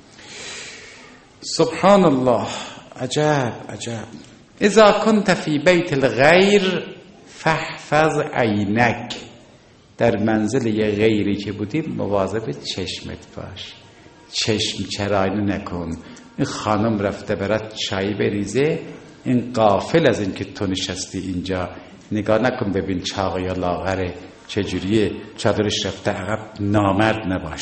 سبحان الله، عجب عجب. اذا كنت في بيت الغير فاحفظ عينك، در منزل یه غیری که بودیم مواظب چشمت باش، چشم چرایانه نکن. این خانم رفته برات چای بریزه، این غافل از این که تو نشستی اینجا نگاه نکن ببین چاق یا لاغره چجوریه، چادرش رفته عقب، نامرد نباش.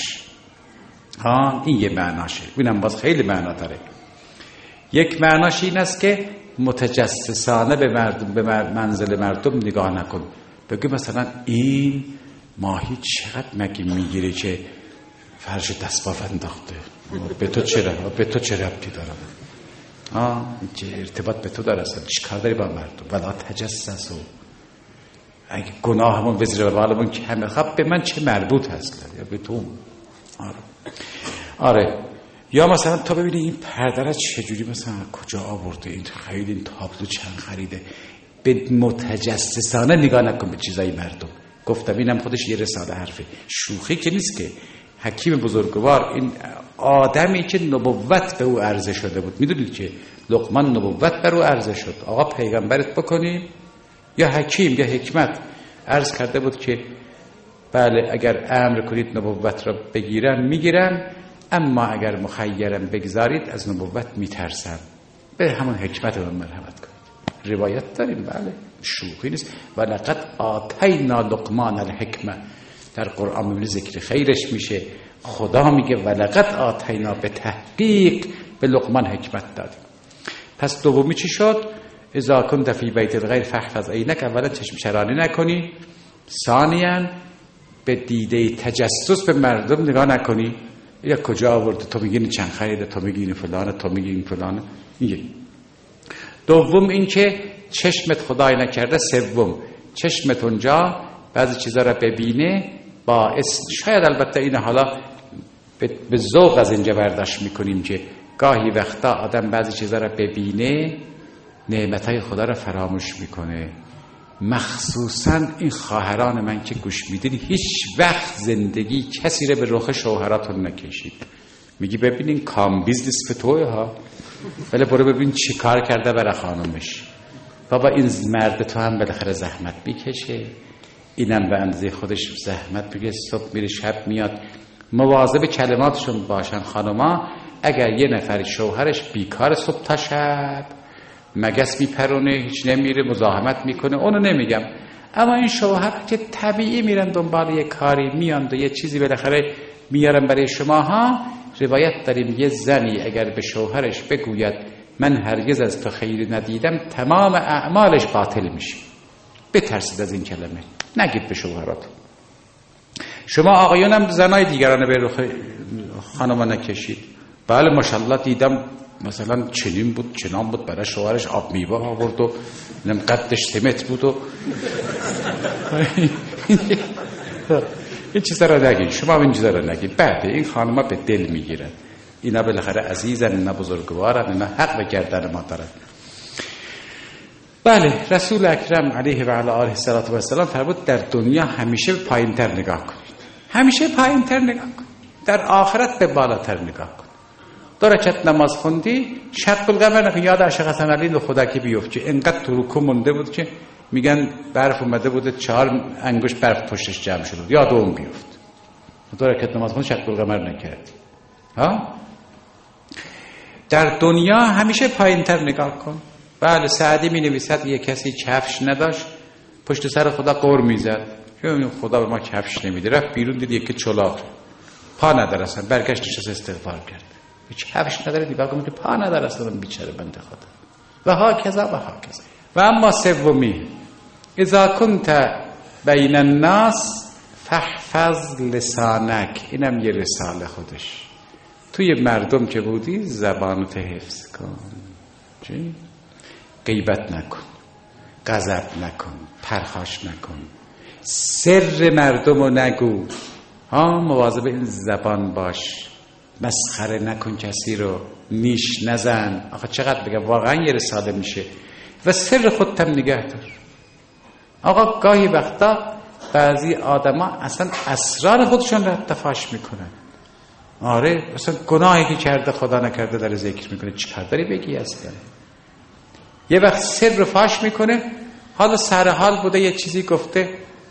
ها این یه معناشه، اینم باز خیلی معنا داره. یک معناش این است که متجسسانه به مردم، به منزل مردم نگاه نکن. بگو مثلا این ماهی چقدر مگی میگیره که فرش دستباف انداخته، به تو چرا به تو چه ربطی داره؟ آه چه ارتباط به تو داره اصلا؟ چیکار داری با مردم؟ ولا تجسسوا. اگه گناهمون به زیر بالمون کمه، خب به من چه مربوط هست یا به تو؟ آره آره. یا مثلا تو ببینی این پرده را چجوری مثلا کجا آورده، این خیلی این تابلو چند خریده. به متجسسانه نگاه نکن به چیزای مردم. گفتم اینم خودش یه رساله حرفه، شوخی که نیست که. حکیم بزرگوار این آدمی که نبوت به او عرضه شده بود، میدونید که لقمان نبوت بر او عرضه شد، آقا پیغمبرت بکنیم یا حکیم یا حکمت عرض کرده بود که بله اگر امر کنید نبوت را بگیرن میگیرن، اما اگر مخیرن بگذارید از نبوت میترسن. به همون حکمت رو مرحمت کنید. روایت داریم، بله شوخی نیست. و لقد آتینا لقمان الحکمه، در قرآن میبینی ذکر خیرش میشه. خدا میگه و لقد آتینا، به تحقیق به لقمان حکمت دادیم. پس دومی چی شد؟ اذا کنت فی بیت الغیر فاحفظ عینک، اولا چشم چرانی نکنی، ثانیا به دیده تجسس به مردم نگاه نکنی. یا کجا آورده، تو میگی چند خریده، تو میگی این فلانه، تو میگی این فلانه. این دوم این که چشمت خدای نکرده. سوم چشمت اونجا بعضی چیزا را ببینه، باعث شاید البته این حالا به ذوق از اینجا برداشت میکنیم که گاهی وقتا آدم بعضی چیزا را ببینه نعمتهای خدا را فراموش میکنه. مخصوصا این خواهران من که گوش میدین، هیچ وقت زندگی کسی را به رخ شوهراتون نکشید. میگی ببینین کام بیزنس به توی ها، ولی برو ببین چی کار کرده برای خانمش. بابا این مرد تو هم بالاخره زحمت میکشه، اینم به اندازه خودش زحمت میکشه، صبح میره شب میاد. مواظب کلماتشون باشن خانما. اگر یه نفر شوهرش بیکار صبح تا شب مگس میپرونه، هیچ نمیره، مزاحمت میکنه، اونو نمیگم، اما این شوهر که طبیعی میرن دنبال یه کاری، میان و یه چیزی بالاخره میارن برای شما ها. روایت داریم یه زنی اگر به شوهرش بگوید من هرگز از تو خیری ندیدم، تمام اعمالش باطل میشه. بترسید از این کلمه، نگید به شوهراتون. شما آقایونم زنای دیگران به رخ خانما نکشید. بله ماشاءالله دیدم مثلا چنین بود چنان بود، برای شوهرش آب میوه آورد و نم قدش سمت بود و این چیزا را نگید. شما این چیزا را نگید. بعد این خانما به دل میگیرن، اینا بالاخره عزیزن، اینا بزرگوارن، اینا حق به گردن ما دارن. بله رسول اکرم علیه و علی آله الصلوة و السلام فرمود در دنیا همیشه به پایینتر نگاه کنید، همیشه پایینتر نگاه کنید، در آخرت به بالاتر نگاه کنید. دو رکعت نماز خوندی، شق القمر نکن، یاد عاشق حسن علی رو خدا که بیفت که انقدر تو رکوع مونده بود که میگن برف اومده بوده، چهار انگشت برف پشتش جمع شده، یاد اون بیفت. دو رکعت نماز خوند، شق القمر نکرد. ها در دنیا همیشه پایینتر نگاه کن. بله سعدی می نویسد یه کسی کفش نداشت، پشت سر خدا قور میزد که خدا به ما کفش نمیده. رفت بیرون دید یکی چلاق پا نداره اصلا، برگشت نشست استغفار کرد. کفش نداره دیگه که پا نداره اصلا، بیچاره بنده خدا. و ها کذا و ها کذا. و اما سومی اذا کنت بین الناس فاحفظ لسانک، اینم یه رساله خودش. توی مردم که بودی زبانت حفظ کن. چی؟ غیبت نکن، غضب نکن، پرخاش نکن، سر مردم رو نگو. ها مواظب این زبان باش. مسخره نکن کسی رو، نیش نزن. آخه چقدر بگم واقعا یه رساله میشه. و سر خودت هم نگه دار. آقا گاهی وقتا بعضی آدما اصلا اسرار خودشون رو تفاش میکنن. آره اصلا گناهی که کرده خدا نکرده داره ذکر میکنه، چیکار داری بگی اصلا؟ یه وقت سر رو فاش میکنه، حالا سر حال بوده یه چیزی گفته،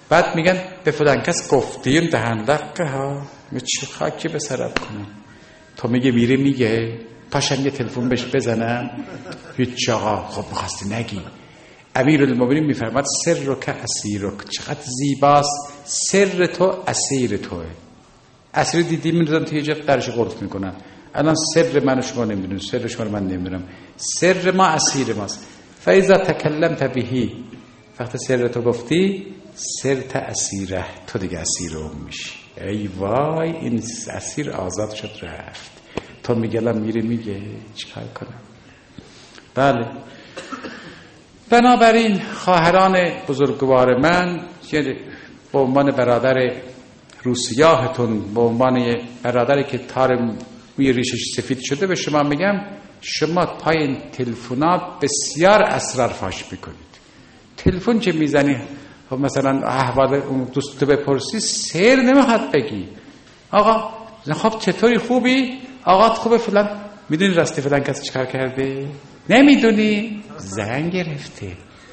بعد میگن به فلان کس گفتیم دهندقه ها، چه خاکی به سرت کنم. تو میگه میری میگه پاشم یه تلفن بهش بزنم، هیچ آقا. خب میخواستی نگی. امیرالمومنین میفرماد سر که اسیرک، چقدر زیباست سر تو اسیر توه. اسیر دیدی میدونم توی جب درش قلط میکنن. الان سر من و شما نمیدونم، سر شما رو من نمیدونم، سر ما اسیر ماست. فاذا تکلمت بهی، وقتی سر تو گفتی سر تا اسیره، تو دیگه اسیر اون میشی. ای وای این اسیر آزاد شد رفت. تو میگه الان میره میگه چیکار کنم. بله بنابراین خواهران بزرگوار من، یعنی به عنوان برادر روسیاهتون، به عنوان برادری که تار موی ریشش سفید شده، به شما میگم شما پای این تلفن‌ها بسیار اسرار فاش میکنید. تلفن که میزنی خب مثلا احوال اون دوستو بپرسی، سر نمیخواد بگی. آقا خب چطوری، خوبی؟ آقا خوبه فلان. میدونی راستی فلان کسی چیکار کرده؟ نمیدونی؟ زنگ گرفته.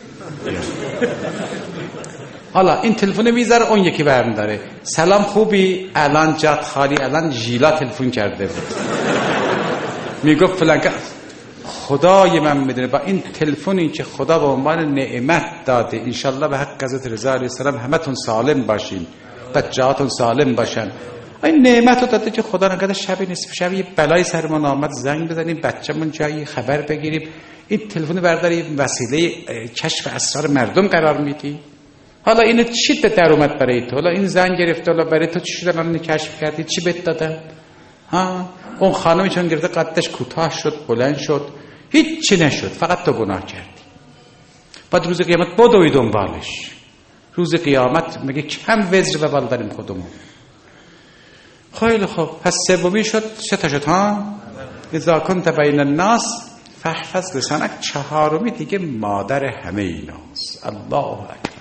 حالا این تلفن میذاره، اون یکی برمی داره، سلام خوبی؟ الان جات خالی، الان ژیلا تلفن کرده بود میگفت فلان کس. خدای من میدونه با این تلفنی که خدا به عنوان نعمت داده، انشالله به حق حضرت رضا علیه السلام همتون سالم باشین، بچه‌هاتون سالم باشن. این نعمت رو داده که خدا نگهدار شب نصف شب یه بلای سرمون آمد زنگ بزنیم، بچه‌مون جایی خبر بگیریم، این تلفن برداری وسیله کشف اسرار مردم قرار میدی. حالا اینو چی در اومد برای تو؟ حالا این زنگ گرفته، حالا برای تو چی شده؟ من کشف کردی چی بهت دادم؟ ها اون خانمی چون گرفته قدش کوتاه شد، بلند شد، هیچ چی نشد، فقط تو گناه کردی. بعد روز قیامت بدوی دنبالش. روز قیامت میگه کم وزر و بال داریم خودمون. خیلی خوب، پس سومی شد، سه تا شد ها. اذا کنت بین الناس فاحفظ لسانک. چهارمی دیگه مادر همه ایناست. الله اکبر.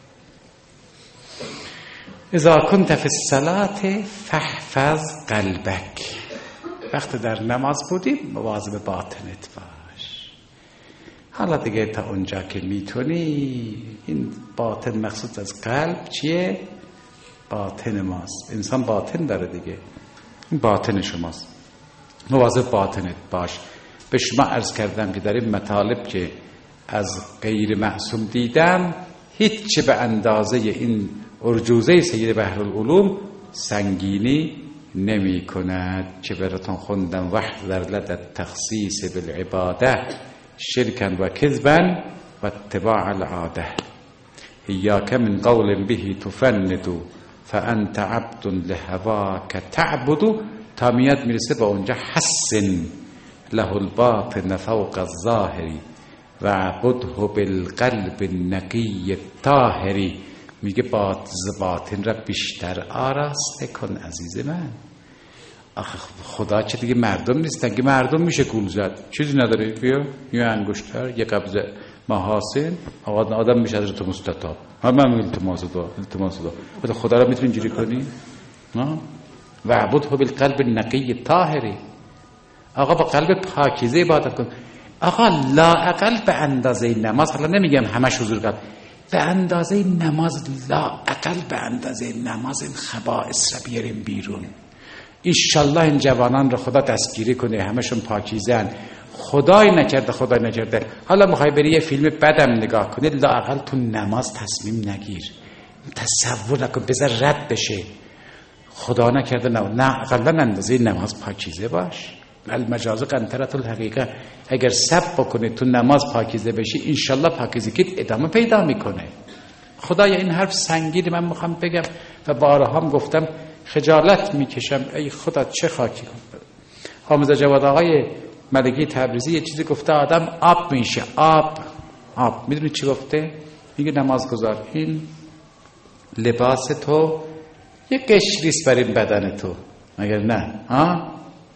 اذا کنت فی الصلاة فاحفظ قلبک. وقتی در نماز بودی مواظب باطنت باش. حالا دیگه تا اونجا که میتونی، این باطن مقصود از قلب چیه؟ باطن ماست. انسان باطن داره دیگه، این باطن شماست. مواظب باطنت باش. به شما عرض کردم که در این مطالب که از غیر معصوم دیدم، هیچ به اندازه این ارجوزه سید بحرالعلوم سنگینی نمی کند که براتون خوندم. وحذر لدى التخصیص بالعباده شرکا و کذبا و اتباع العاده. ایاک من قول به تفند فانت عبد لهواک تعبد. تا میاد میرسه با اونجا حسن له الباطن فوق الظاهر و عبده بالقلب النقی الطاهر. میگه باطن را بیشتر آراسته کن عزیز من. آخه خدا چه دیگه مردم نیستن که مردم میشه گول زد، چیزی نداره. بیا یه انگشتر، یه قبضه محاسن، آقا آدم میشه حضرت مستطاب. همه هم التماس دعا، التماس دعا. بعد خدا را میتونی اینجوری کنی؟ و عبده بالقلب النقی الطاهر. آقا با قلب پاکیزه عبادت کن. آقا لا اقل به اندازه نماز، حالا نمیگم همش حضور قلب، به اندازه نماز، لا اقل به اندازه نماز این خبائث را بیاریم بیرون. انشالله این جوانان را خدا دستگیری کنه، همشون پاکیزن. خدای نکرده خدای نکرده حالا میخوای بری یه فیلم بدم نگاه کنی، لا اقل تو نماز تصمیم نگیر، تصور نکن، بذار رد بشه. خدا نکرده نه نه اقلا اندازه نماز پاکیزه باش. المجاز قنطرة الحقیقه. اگر سب بکنه تو نماز پاکیزه بشی، انشالله پاکیزگیت ادامه پیدا میکنه. خدایا این حرف سنگین من میخوام بگم و بارها هم گفتم، خجالت میکشم. ای خدا چه خاکی کنم. حامد جواد آقای ملکی تبریزی یه چیزی گفته، آدم آب میشه. آب آب میدونی چی گفته؟ میگه نمازگزار، این لباس تو یه قشریست بر این بدن تو، مگر نه؟ ها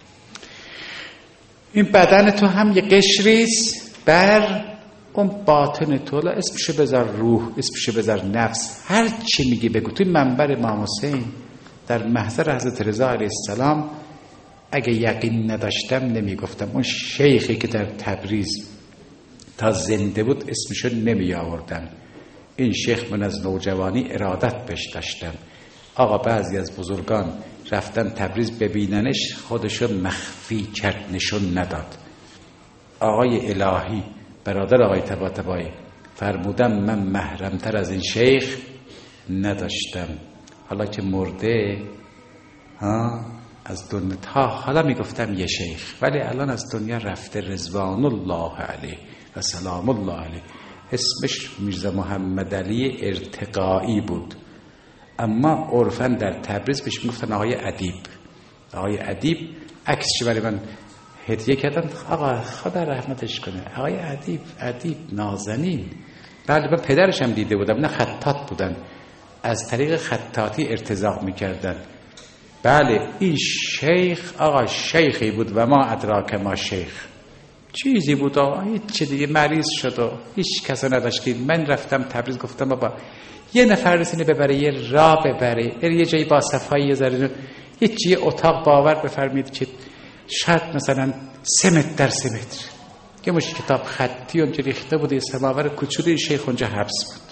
این بدن تو هم یه قشریست بر اون باطن تو. لا اسمشو بذار روح، اسمشو بذار نفس، هر چی میگی بگو. توی منبر امام حسین در محضر حضرت رضا علیه السلام اگه یقین نداشتم نمیگفتم. اون شیخی که در تبریز تا زنده بود اسمشو نمی آوردم. این شیخ من از نوجوانی ارادت بهش داشتم. آقا بعضی از بزرگان رفتن تبریز ببیننش، خودشون مخفی کرد، نشون نداد. آقای الهی برادر آقای طباطبایی فرمودم من محرمتر از این شیخ نداشتم. حالا که مرده ها از دنیا، تا حالا میگفتم یه شیخ، ولی الان از دنیا رفته، رضوان الله علیه و سلام الله علیه. اسمش میرزا محمد علی ارتقایی بود، اما عرفاً در تبریز بهش میگفتن آقای ادیب. آقای ادیب عکسش برای من هدیه کردن، آقا خدا رحمتش کنه، آقای ادیب، ادیب نازنین. بله من پدرش هم دیده بودم، نه خطاط بودن، از طریق خطاطی ارتزاق میکردن. بله این شیخ آقا شیخی بود و ما ادراک ما شیخ چیزی بود آقا، هیچ دیگه مریض شد و هیچ کس نداشت. که من رفتم تبریز گفتم بابا یه نفر رسینه ببره، یه راه ببره، بره یه جایی با صفایی یه ذره هیچ یه اتاق باور بفرمید که شاید مثلا سه متر در سه متر که مش کتاب خطی اونجا ریخته بود، یه سماور کوچولوی شیخ اونجا حبس بود.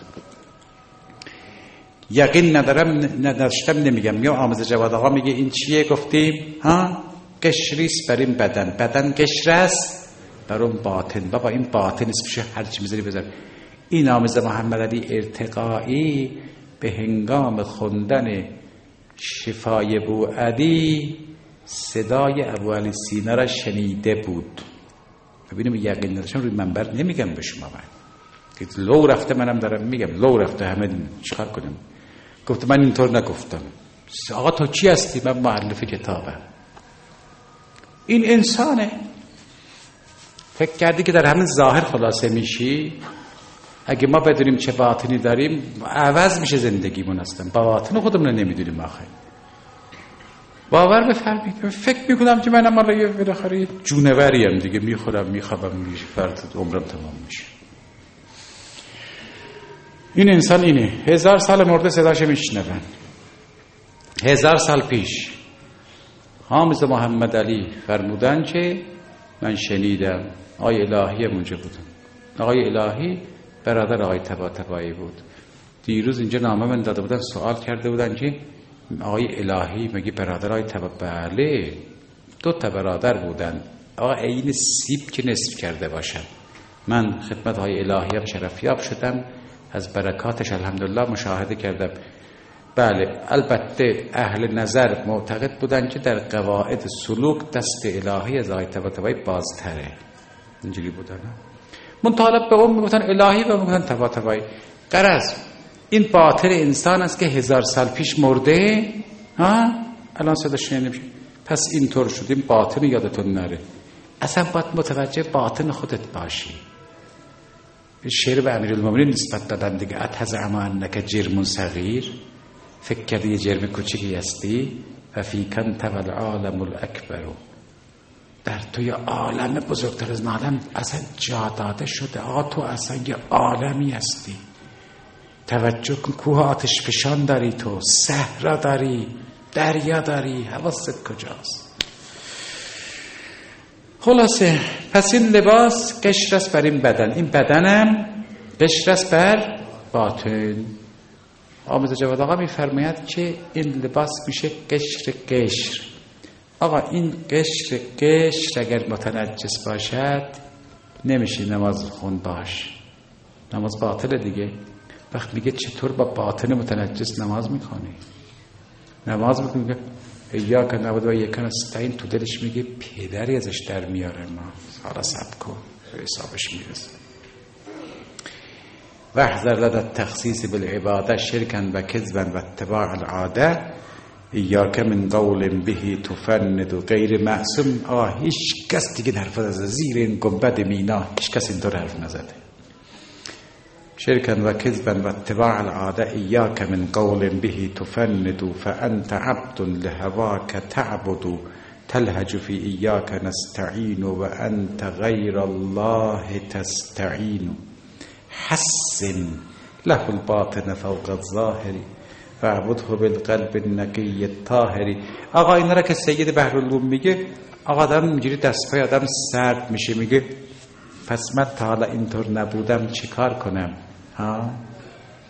یقین ندارم نداشتم نمیگم. یا آموزه جواد آقا میگه این چیه؟ گفتیم ها قشریست بر این بدن، بدن قشرست بر اون باطن. بابا این باطن اسمشه هر چی میذاری بذار. این آموزه محمد علی ارتقایی به هنگام خوندن شفای بوعدی صدای ابو علی سینا را شنیده بود. ببینیم یقین نداشتم روی منبر نمیگم به شما، من که لو رفته منم دارم میگم لو رفته، همه چیکار کنم. گفت من اینطور نگفتم. آقا تو چی هستی؟ من مؤلف کتابم. این انسانه. فکر کردی که در همین ظاهر خلاصه میشی؟ اگه ما بدونیم چه باطنی داریم عوض میشه زندگیمون. اصلا باطن خودمون نمیدونیم. آخه باور بفرمایید فکر میکنم که منم حالا یه بالاخره جونوریم دیگه، میخورم میخوابم میشه فرد عمرم تمام میشه. این انسان اینه. هزار سال مرده صداش میشنون. هزار سال پیش حامد محمد علی فرمودن که من شنیدم. آقای الهی اونجا بودن. آقای الهی برادر آقای طباطبایی بود. دیروز اینجا نامه من داده بودن، سوال کرده بودن که آقای الهی مگه برادر آقای طباطبایی؟ بله دو تا برادر بودن. آقا عین سیب که نصف کرده باشن. من خدمت آقای الهی هم شرفیاب شدم، از برکاتش الحمدلله مشاهده کردم. بله البته اهل نظر معتقد بودن که در قواعد سلوک دست الهی از آقای طباطبایی بازتره. اینجوری بودن. من طالب به اون میگفتن الهی و میگفتن طباطبایی. غرض این باطن انسان است که هزار سال پیش مرده، ها الان صداش نمیشه. پس اینطور شدیم باطن یادتون نره. اصلا باید متوجه باطن خودت باشی. شعر به امیرالمومنین نسبت دادن دیگه. اتحز اما انک جرم صغیر، فکر کردی یه جرم کوچیکی هستی. و فیکن تول عالم الاکبر، در توی عالم بزرگتر از عالم اصلا جا داده شده. آقا تو اصلا یه عالمی هستی. توجه کن، کوه آتش فشان داری، تو صحرا داری، دریا داری، حواست کجاست؟ خلاصه پس این لباس قشر است بر این بدن، این بدنم قشر است بر باطن. آموزه جواد آقا میفرماید که این لباس میشه قشر قشر. آقا این قشر قشر اگر متنجس باشد نمیشه نماز خون باش، نماز باطله دیگه. وقت میگه چطور با باطن متنجس نماز میخونی؟ نماز میگه ایاک نعبد و ایاک نستعین، تو دلش میگه پدری ازش در میاره. ما حالا صبر کن به حسابش میرسه. واحذر لدى التخصیص بالعباده شرکا و کذبا و اتباع العاده، ایاک من قول به تفند و غیر معصوم. آه هیچ کس دیگه حرف از زیر این گنبد مینا هیچ کس اینطور حرف نزده. شرکا و کذبا و اتباع العاده، ایاک من قول به تفند فانت عبد لهواک تعبد، تلهج فی ایاک نستعین و انت غیر الله تستعین. حسن له الباطن فوق الظاهر فاعبده بالقلب النقی الطاهر. آقا این را که سید بحرالعلوم میگه، آقا آدم اینجوری دستپای آدم سرد میشه، میگه پس من تا حالا اینطور نبودم چی کار کنم؟ ها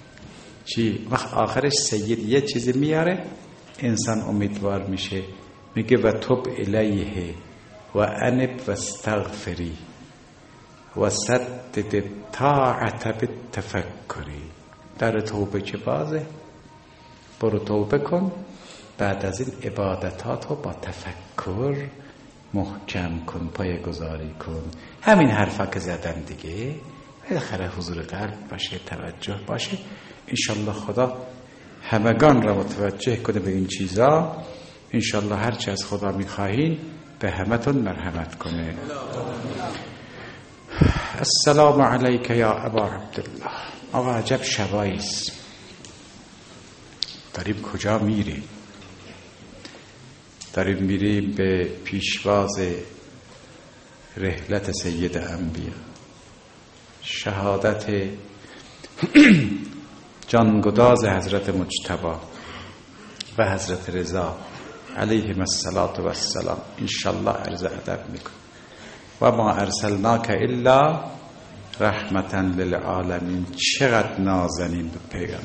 چی؟ وقت آخرش سید یه چیزی میاره انسان امیدوار میشه، میگه و توب الیه و انب و استغفری و سدد طاعت بالتفکری. در توبه که بازه، برو توبه کن، بعد از این عبادتات رو با تفکر محکم کن، پایه‌گذاری کن. همین حرفا که زدن دیگه، بالاخره حضور قلب باشه، توجه باشه. انشالله خدا همگان را متوجه کنه به این چیزا. انشالله هرچی از خدا میخواهین به همتون مرحمت کنه. السلام علیک یا ابا عبدالله. آقا عجب شباییست، داریم کجا میریم؟ داریم میریم به پیشواز رحلت سید انبیا، شهادت جانگداز حضرت مجتبی و حضرت رضا علیهم الصلاة و السلام. انشالله عرض ادب میکن. و ما ارسلناک الا رحمتا للعالمین. چقدر نازنین به پیغمبر،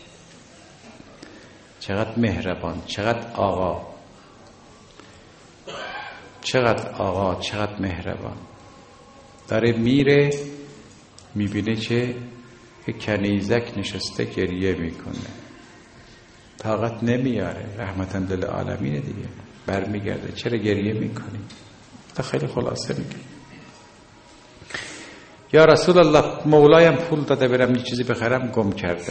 چقدر مهربان، چقدر آقا، چقدر آقا، چقدر مهربان. داره میره، میبینه که یک کنیزک نشسته گریه میکنه، طاقت نمیاره، رحمتا للعالمین دیگه. برمیگرده چرا گریه میکنی؟ تا خیلی خلاصه میگه یا رسول الله مولایم پول داده برم یه چیزی بخرم، گم کردم.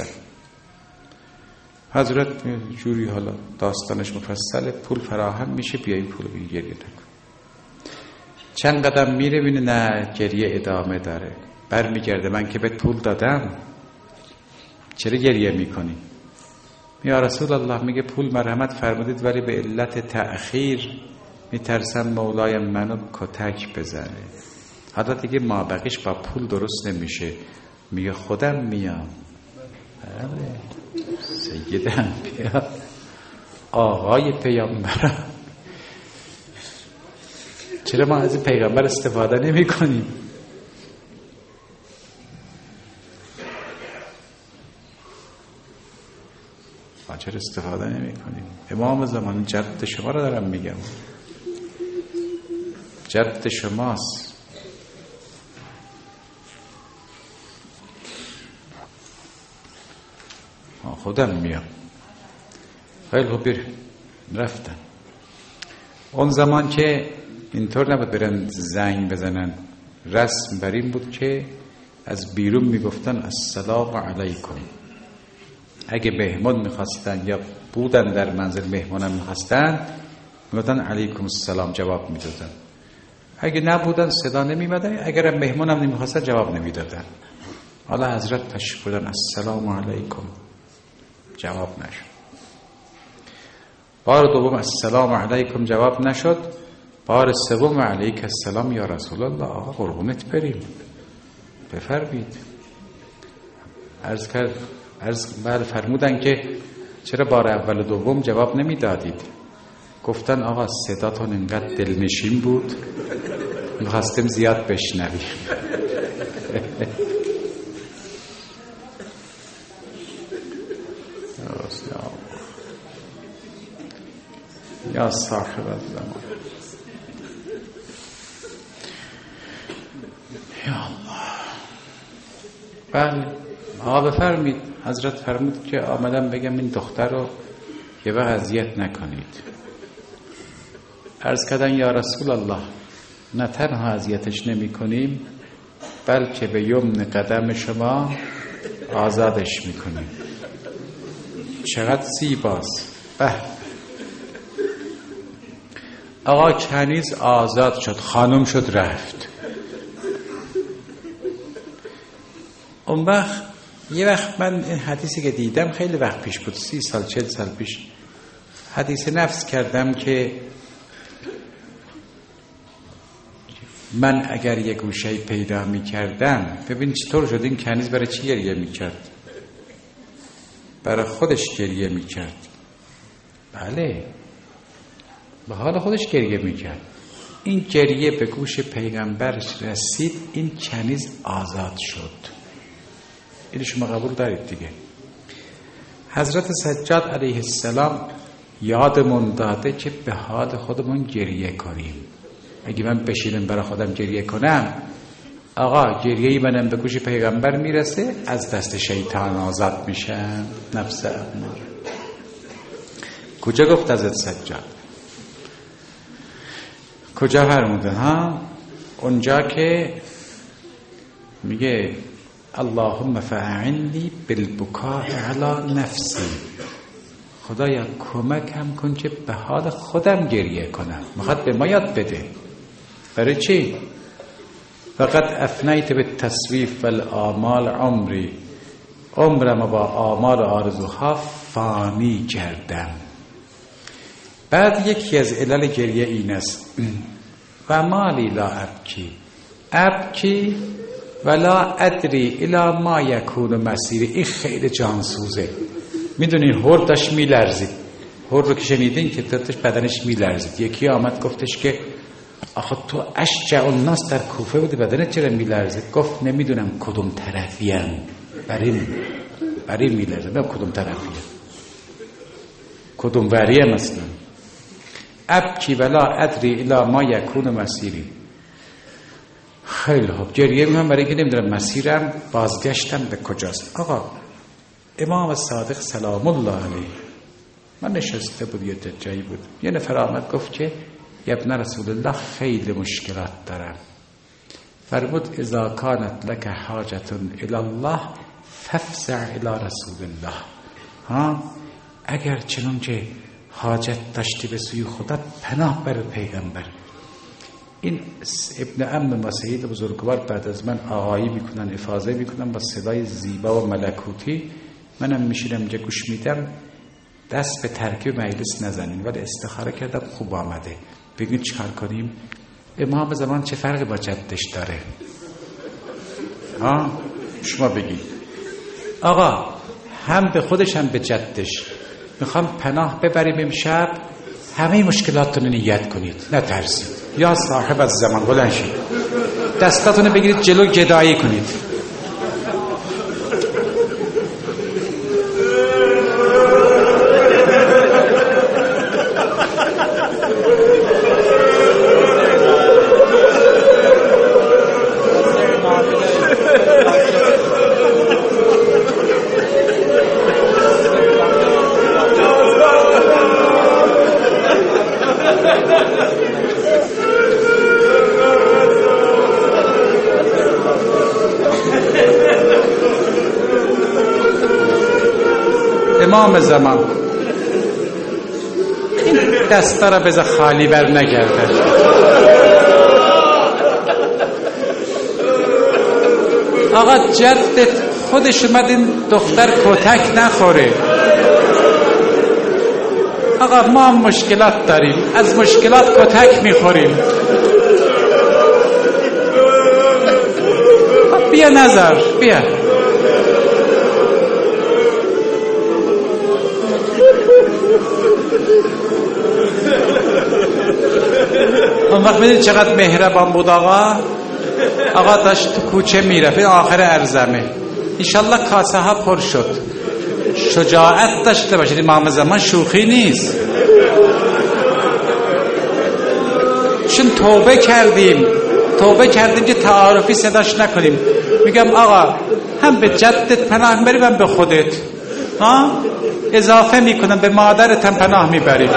حضرت جوری حالا داستانش مفصله، پول فراهم میشه، بیایی پول بگی، گریه نکن. چند قدم میره بینه نه، گریه ادامه داره. برمیگرده من که بهت پول دادم چرا گریه میکنی؟ یا رسول الله، میگه پول مرحمت فرمودید ولی به علت تأخیر میترسم مولایم منو کتک بزنه. حالا دیگه ما بقیش با پول درست نمیشه. میگه خودم میام. بله سید انبیا، آقای پیامبر. چرا ما از این پیغمبر استفاده نمی کنیم؟ ما چرا استفاده نمی کنیم؟ امام زمان جد شما رو دارم میگم، جد شماست. خودم میام. خیلی خوب، بریم. رفتن. اون زمان که اینطور نبود برن زنگ بزنن، رسم بر این بود که از بیرون میگفتن السلام علیکم. اگه مهمان میخواستن یا بودن در منزل مهمانم میخواستن، میگفتن علیکم السلام، جواب میدادن. اگه نبودن صدا نمیمدن، اگر مهمانم نمیخواستن جواب نمیدادن. حالا حضرت تشریف بردن السلام علیکم، جواب نشد. بار دوم السلام علیکم، جواب نشد. بار سوم علیک السلام یا رسول الله. آقا قربونت بریم، بفرمید. عرض کرد عرض بعد فرمودن که چرا بار اول و دوم جواب نمیدادید؟ گفتن آقا صداتون اینقدر دلنشین بود میخواستیم زیاد بشنویم. یا صاحب الزمان، یا الله. بله آقا بفرمید. حضرت فرمود که آمدم بگم این دختر رو یه وقت اذیت نکنید. عرض کردن یا رسول الله، نه تنها اذیتش نمی کنیم بلکه به یمن قدم شما آزادش می کنیم. چقدر زیباست. به آقا کنیز آزاد شد، خانم شد، رفت. اون وقت یه وقت من این حدیثی که دیدم خیلی وقت پیش بود، سی سال چل سال پیش، حدیث نفس کردم که من اگر یه گوشه پیدا می کردم، ببین چطور شد این کنیز برای چی گریه می کرد؟ برای خودش گریه می کرد. بله به حال خودش گریه می کرد. این گریه به گوش پیغمبرش رسید، این کنیز آزاد شد. این شما قبول دارید دیگه. حضرت سجاد علیه السلام یادمون داده که به حال خودمون گریه کنیم. اگه من بشینم برای خودم گریه کنم، آقا گریهی منم به گوش پیغمبر میرسه، از دست شیطان آزاد میشم. نفس اماره. کجا گفت حضرت سجاد؟ کجا فرمودن ها؟ اونجا که میگه اللهم فاعنی بالبکاء علی نفسی، خدایا کمکم کن که به حال خودم گریه کنم. میخواد به ما یاد بده. برای چی؟ فقط افنیت به تصویف و الآمال عمری، عمرم با آمال آرزوها فانی کردم. بعد یکی از علل گریه این است و مالی لا ابکی ابکی ولا ادری الی ما یکون مسیری. این خیلی جانسوزه. میدونین هور داشت میلرزید. هور رو که شنیدین که داشت بدنش میلرزید. یکی آمد گفتش که آخه تو اشجع الناس در کوفه بودی، بدنت چرا میلرزید؟ گفت نمیدونم کدوم طرفیم، برای برای میلرزید، نمیدونم کدوم طرفیم، کدوم وریم اصلا. ابکی ولا ادری الی ما یکون مسیری. خیلی خوب، گریه میکنم برای اینکه نمیدونم مسیرم، بازگشتم به کجاست. آقا امام صادق سلام الله علیه، من نشسته بود یه جایی بود، یه نفر آمد گفت که ابن رسول الله خیلی مشکلات دارم. فرمود اذا کانت لک حاجت الی الله فافزع الی رسول الله. ها اگر چنانچه حاجت داشتی به سوی خدا، پناه بر پیغمبر. این ابن عم ما سید بزرگوار بعد از من آقایی میکنن، افاضه میکنن با صدای زیبا و ملکوتی. منم میشینم اینجا گوش میدم. دست به ترکیب مجلس نزنین، ولی استخاره کردم خوب آمده. بگید چیکار کنیم؟ امام زمان چه فرقی با جدش داره؟ ها شما بگید. آقا هم به خودش هم به جدش میخوام پناه ببریم امشب، همه مشکلاتتون رو نیت کنید، نترسید. یا صاحب از زمان بلند شید، دستاتون رو بگیرید جلو، گدایی کنید. امام زمان این دستا را بذار خالی بر نگرده. آقا جدت خودش اومد این دختر کتک نخوره. آقا ما هم مشکلات داریم، از مشکلات کتک میخوریم. بیا نظر بیا. اون وقت میدید چقدر مهربان بود آقا. آقا داشت تو کوچه میرفت، آخر ارزمه، انشالله کاسه ها پر شد. شجاعت داشته باشید، امام زمان شوخی نیست. چون توبه کردیم توبه کردیم که تعارفی صداش نکنیم. میگم آقا هم به جدت پناه میبریم هم به خودت. ها اضافه میکنم به مادرت هم پناه میبریم.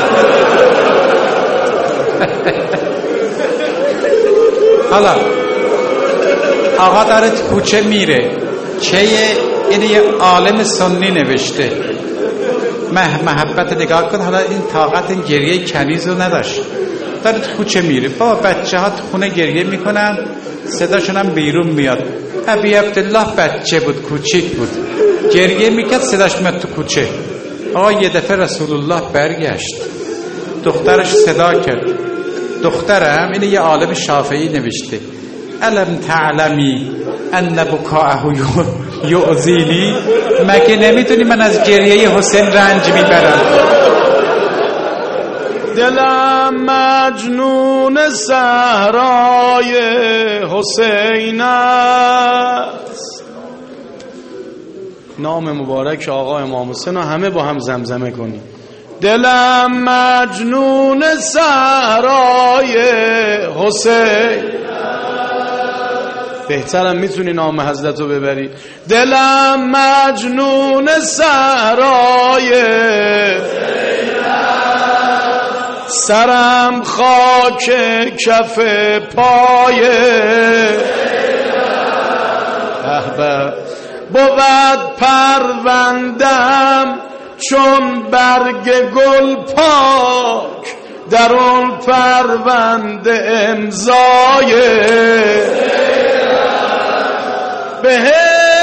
حالا آقا داره کوچه میره، چه اینه یه عالم سنی نوشته، مح محبت نگاه کن. حالا این طاقت این گریه کنیز رو نداشت، داره کوچه میره. بابا بچه ها تو خونه گریه میکنن، صداشون هم بیرون میاد. ابی عبدالله بچه بود، کوچیک بود، گریه میکرد، صداش میاد تو کوچه. آقا یه دفعه رسول الله برگشت، دخترش صدا کرد. دخترم اینه یه عالم شافعی نوشته، الم تعلمی ان بکاءه یؤذینی، مگه نمیدونی من از گریه حسین رنج میبرم؟ دلم مجنون صحرای حسین است، نام مبارک آقا امام حسین رو همه با هم زمزمه کنیم. دلم مجنون صحرای حسین. بهترم میتونی نام حضرت رو ببری. دلم مجنون صحرای، سرم خاک کف پای، احباب بود پروندم چون برگ گل پاک، در اون پرونده امضای بهشت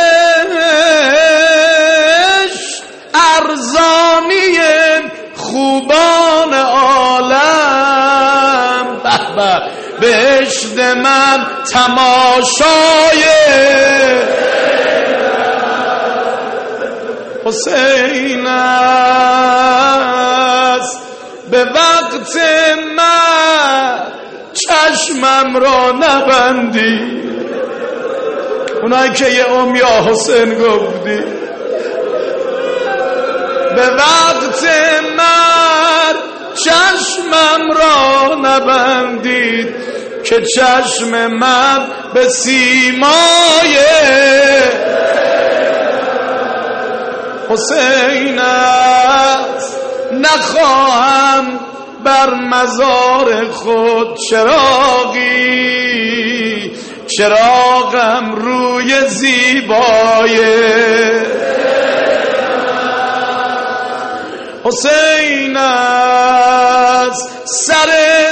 ارزانی خوبان عالم. بهشت من تماشای حسین است. به وقت من چشمم را نبندی، اونایی که یه ام یا حسین گفتی. به وقت من چشمم را نبندید که چشم من به سیمای حسین است. نخواهم بر مزار خود چراغی، چراغم روی زیبای حسین است. سر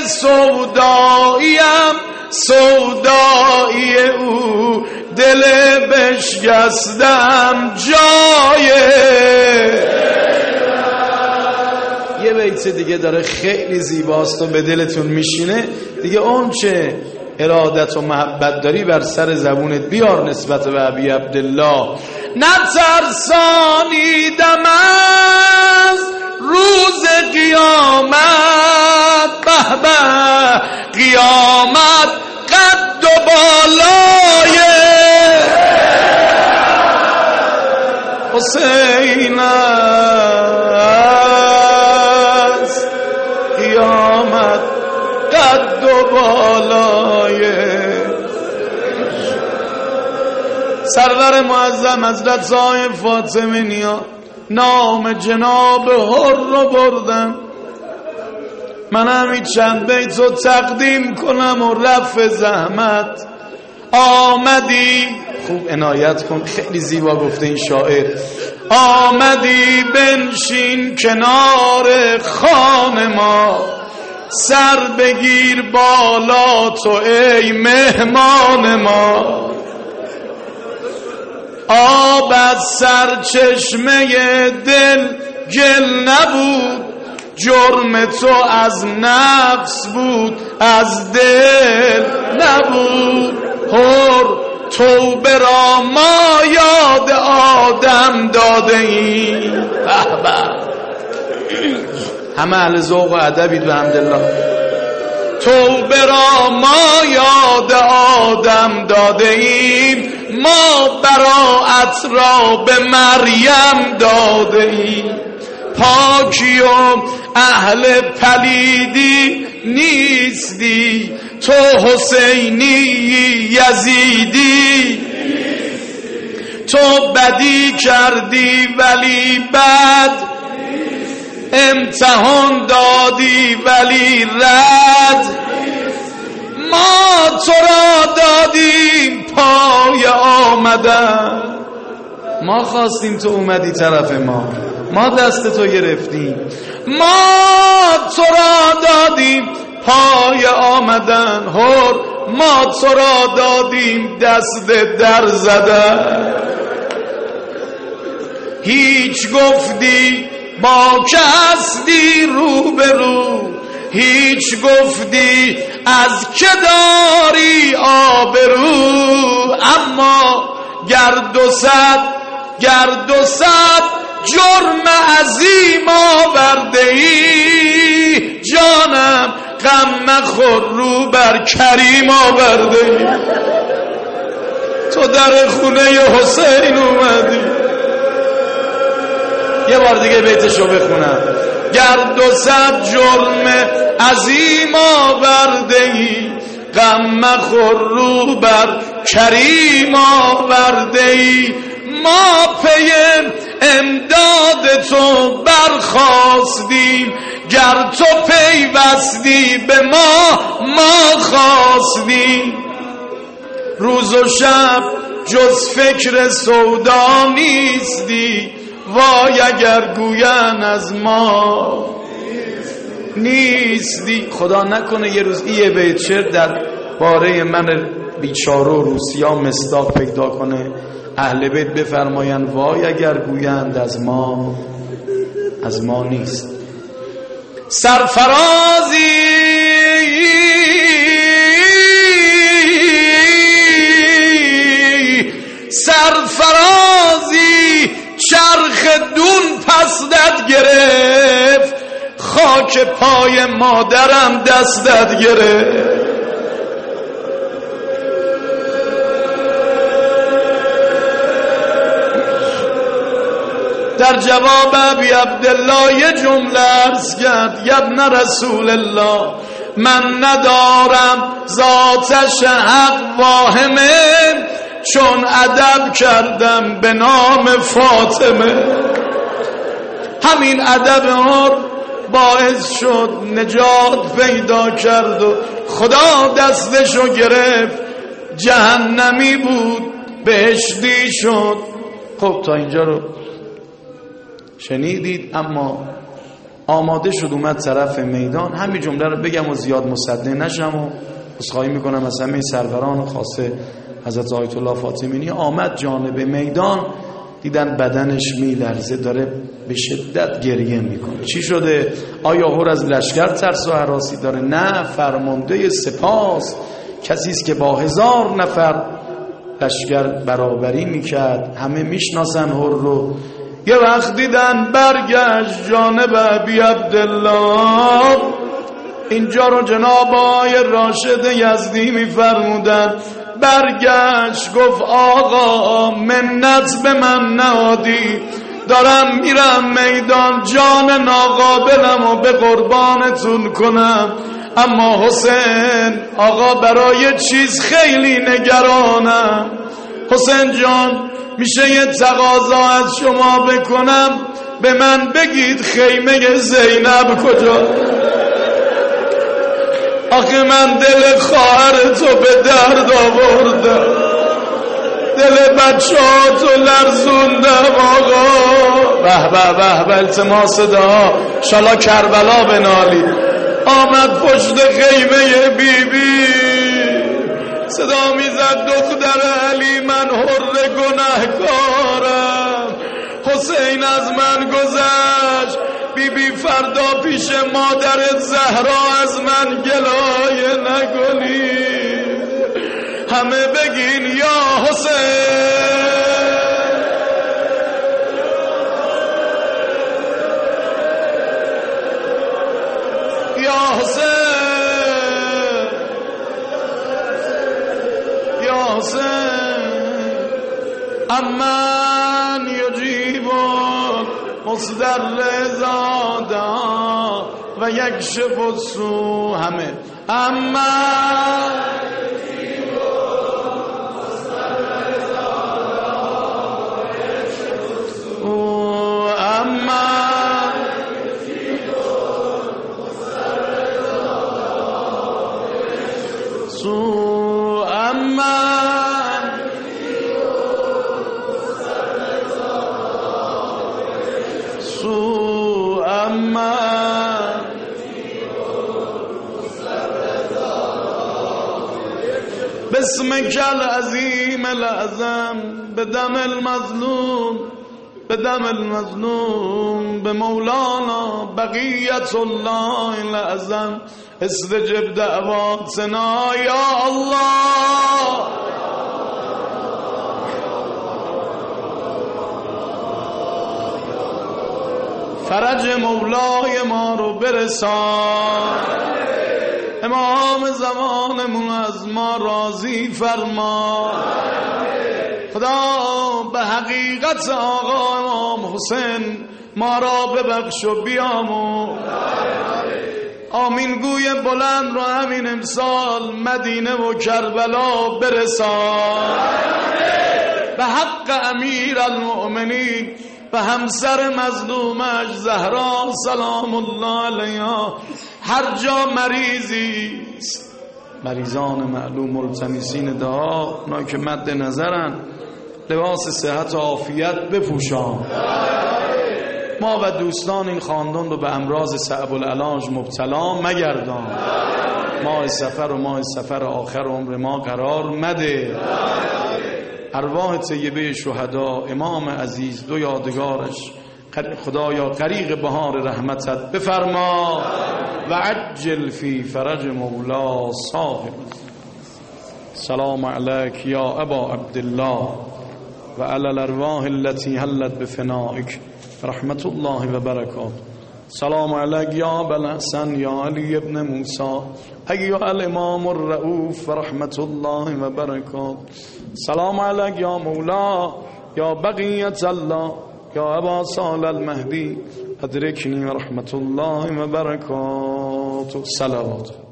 سوداییم سودایی او، دل بشکستم جای. یه بیت دیگه داره خیلی زیباست و به دلتون میشینه دیگه. اون چه ارادت و محبت داری بر سر زبونت بیار نسبت به ابی عبدالله. نترسانیدم از روز قیامت، به به قیامت قد و بالای حسین است. قیامت قد و بالای سرور معظم حضرت صاحب فاطمه نیا نام جناب حر رو بردن. من همین چند بیت رو تقدیم کنم و رفع زحمت. آمدی، خوب عنایت کن، خیلی زیبا گفته این شاعر. آمدی بنشین کنار خان ما، سر بگیر بالا تو ای مهمان ما. آب از سرچشمه دل گل نبود، جرم تو از نفس بود از دل نبود. هر توبه را ما یاد آدم داده ایم. همه اهل ذوق و ادبید بحمدالله. توبه را ما یاد آدم داده ایم، ما براءت را به مریم داده ایم. پاکی و اهل پلیدی نیستی، تو حسینی یزیدی. تو بدی کردی ولی بد، امتحان دادی ولی رد. ما تو را دادیم پای آمدن، ما خواستیم تو اومدی طرف ما، ما دست تو گرفتیم. ما تو را دادیم پای آمدن، هر ما تو را دادیم دست در زدن. هیچ گفتی با که هستی رو به رو، هیچ گفتی از که داری آبرو. اما گرد و صد گرد و صد جرم عظیم آورده ای، جانم غم مخور رو بر کریم آورده ای. تو در خونه حسین اومدی، یه بار دیگه بیتشو بخونم. گرد و صد جرم عظیم آورده ای، غم مخور رو بر کریم آورده ای. ما پی امداد تو برخواستیم، گر تو پیوستی به ما ما خواستیم. روز و شب جز فکر سودا نیستی، وای اگر گوین از ما نیستی. خدا نکنه یه روز یه بیت شعر در باره من بیچاره و روسیا مصداق پیدا کنه، اهل بیت بفرمایند وای اگر گویند از ما از ما نیست. سرفرازی سرفرازی چرخ دون پسدت گرفت، خاک پای مادرم دستت گرفت. در جواب ابی عبدالله یه جمله عرض کرد، ابن رسول الله من ندارم ذاتش حق واهمه، چون ادب کردم به نام فاطمه. همین ادب ها باعث شد نجات پیدا کرد و خدا دستشو گرفت. جهنمی بود بهشتی شد. خب تا اینجا رو شنیدید، اما آماده شد اومد طرف میدان. همین جمله رو بگم و زیاد مصدق نشم و عذرخواهی میکنم از همه سروران و خاصه حضرت آیت الله فاطمی. آمد جانب میدان، دیدن بدنش میلرزه، داره به شدت گریه میکنه. چی شده؟ آیا هر از لشکر ترس و هراسی داره؟ نه، فرمانده سپاس کسی است که با هزار نفر لشکر برابری میکرد. همه میشناسن هر رو. یه وقت دیدن برگشت جانب ابی عبدالله. اینجا رو جناب آقای راشد یزدی میفرمودن. برگشت گفت آقا منت به من نهادی، دارم میرم میدان جان ناقابلم و به قربانتون کنم، اما حسین آقا برای چیز خیلی نگرانم. حسین جان میشه یه تقاضا از شما بکنم؟ به من بگید خیمه زینب کجا؟ آخه من دل خواهر تو به درد آوردم، دل بچه ها تو لرزوندم آقا. به به به به التماس دعا، شالا کربلا بنالی. آمد پشت خیمه بی بی، صدا میزد دختر علی من حر گناهکارم، حسین از من گذشت، بی بی فردا پیش مادر زهرا از من گلایه نکنی، همه بگین یا حسین. یا حسین یا حسین امن یجیب مصدر زادا و یکشف السو. همه امن یجیب مصدر زادا و یکشف السو. امن یجیب مصدر زادا و یکشف السو. امن سو اما باسمك العظيم الأعظم بدم المظلوم بدم المظلوم بمولانا بقية الله الأعظم استجب دعواتنا يا الله. فرج مولای ما رو برسان، امام زمانمون از ما راضی فرما. خدا به حقیقت آقا امام حسین ما را ببخش و بیامو. آمین گوی بلند رو همین امسال مدینه و کربلا برسان. به حق امیر المؤمنین و همسر مظلومش زهرا سلام الله علیها، هر جا مریضی مریضان معلوم ملتمسین دعا اونا که مد نظرن لباس صحت و عافیت بپوشان. ما و دوستان این خاندان رو به امراض صعب العلاج مبتلا مگردان. ماه سفر و ماه سفر آخر عمر ما قرار مده. ارواح طیبه شهدا امام عزیز دو یادگارش خدایا غریق بهار رحمتت بفرما و عجل فی فرج مولا صاحب. سلام علیک یا ابا عبدالله و علی الارواح التي حلت بفنائک رحمت الله و برکات. سلام علیک یا ابا الحسن یا علی ابن موسی ایها الامام الرؤوف و رحمت الله و برکات. سلام علیک یا مولا یا بقیت الله یا ابا صالح المهدی ادرکنی و رحمت الله و برکات. صلوات.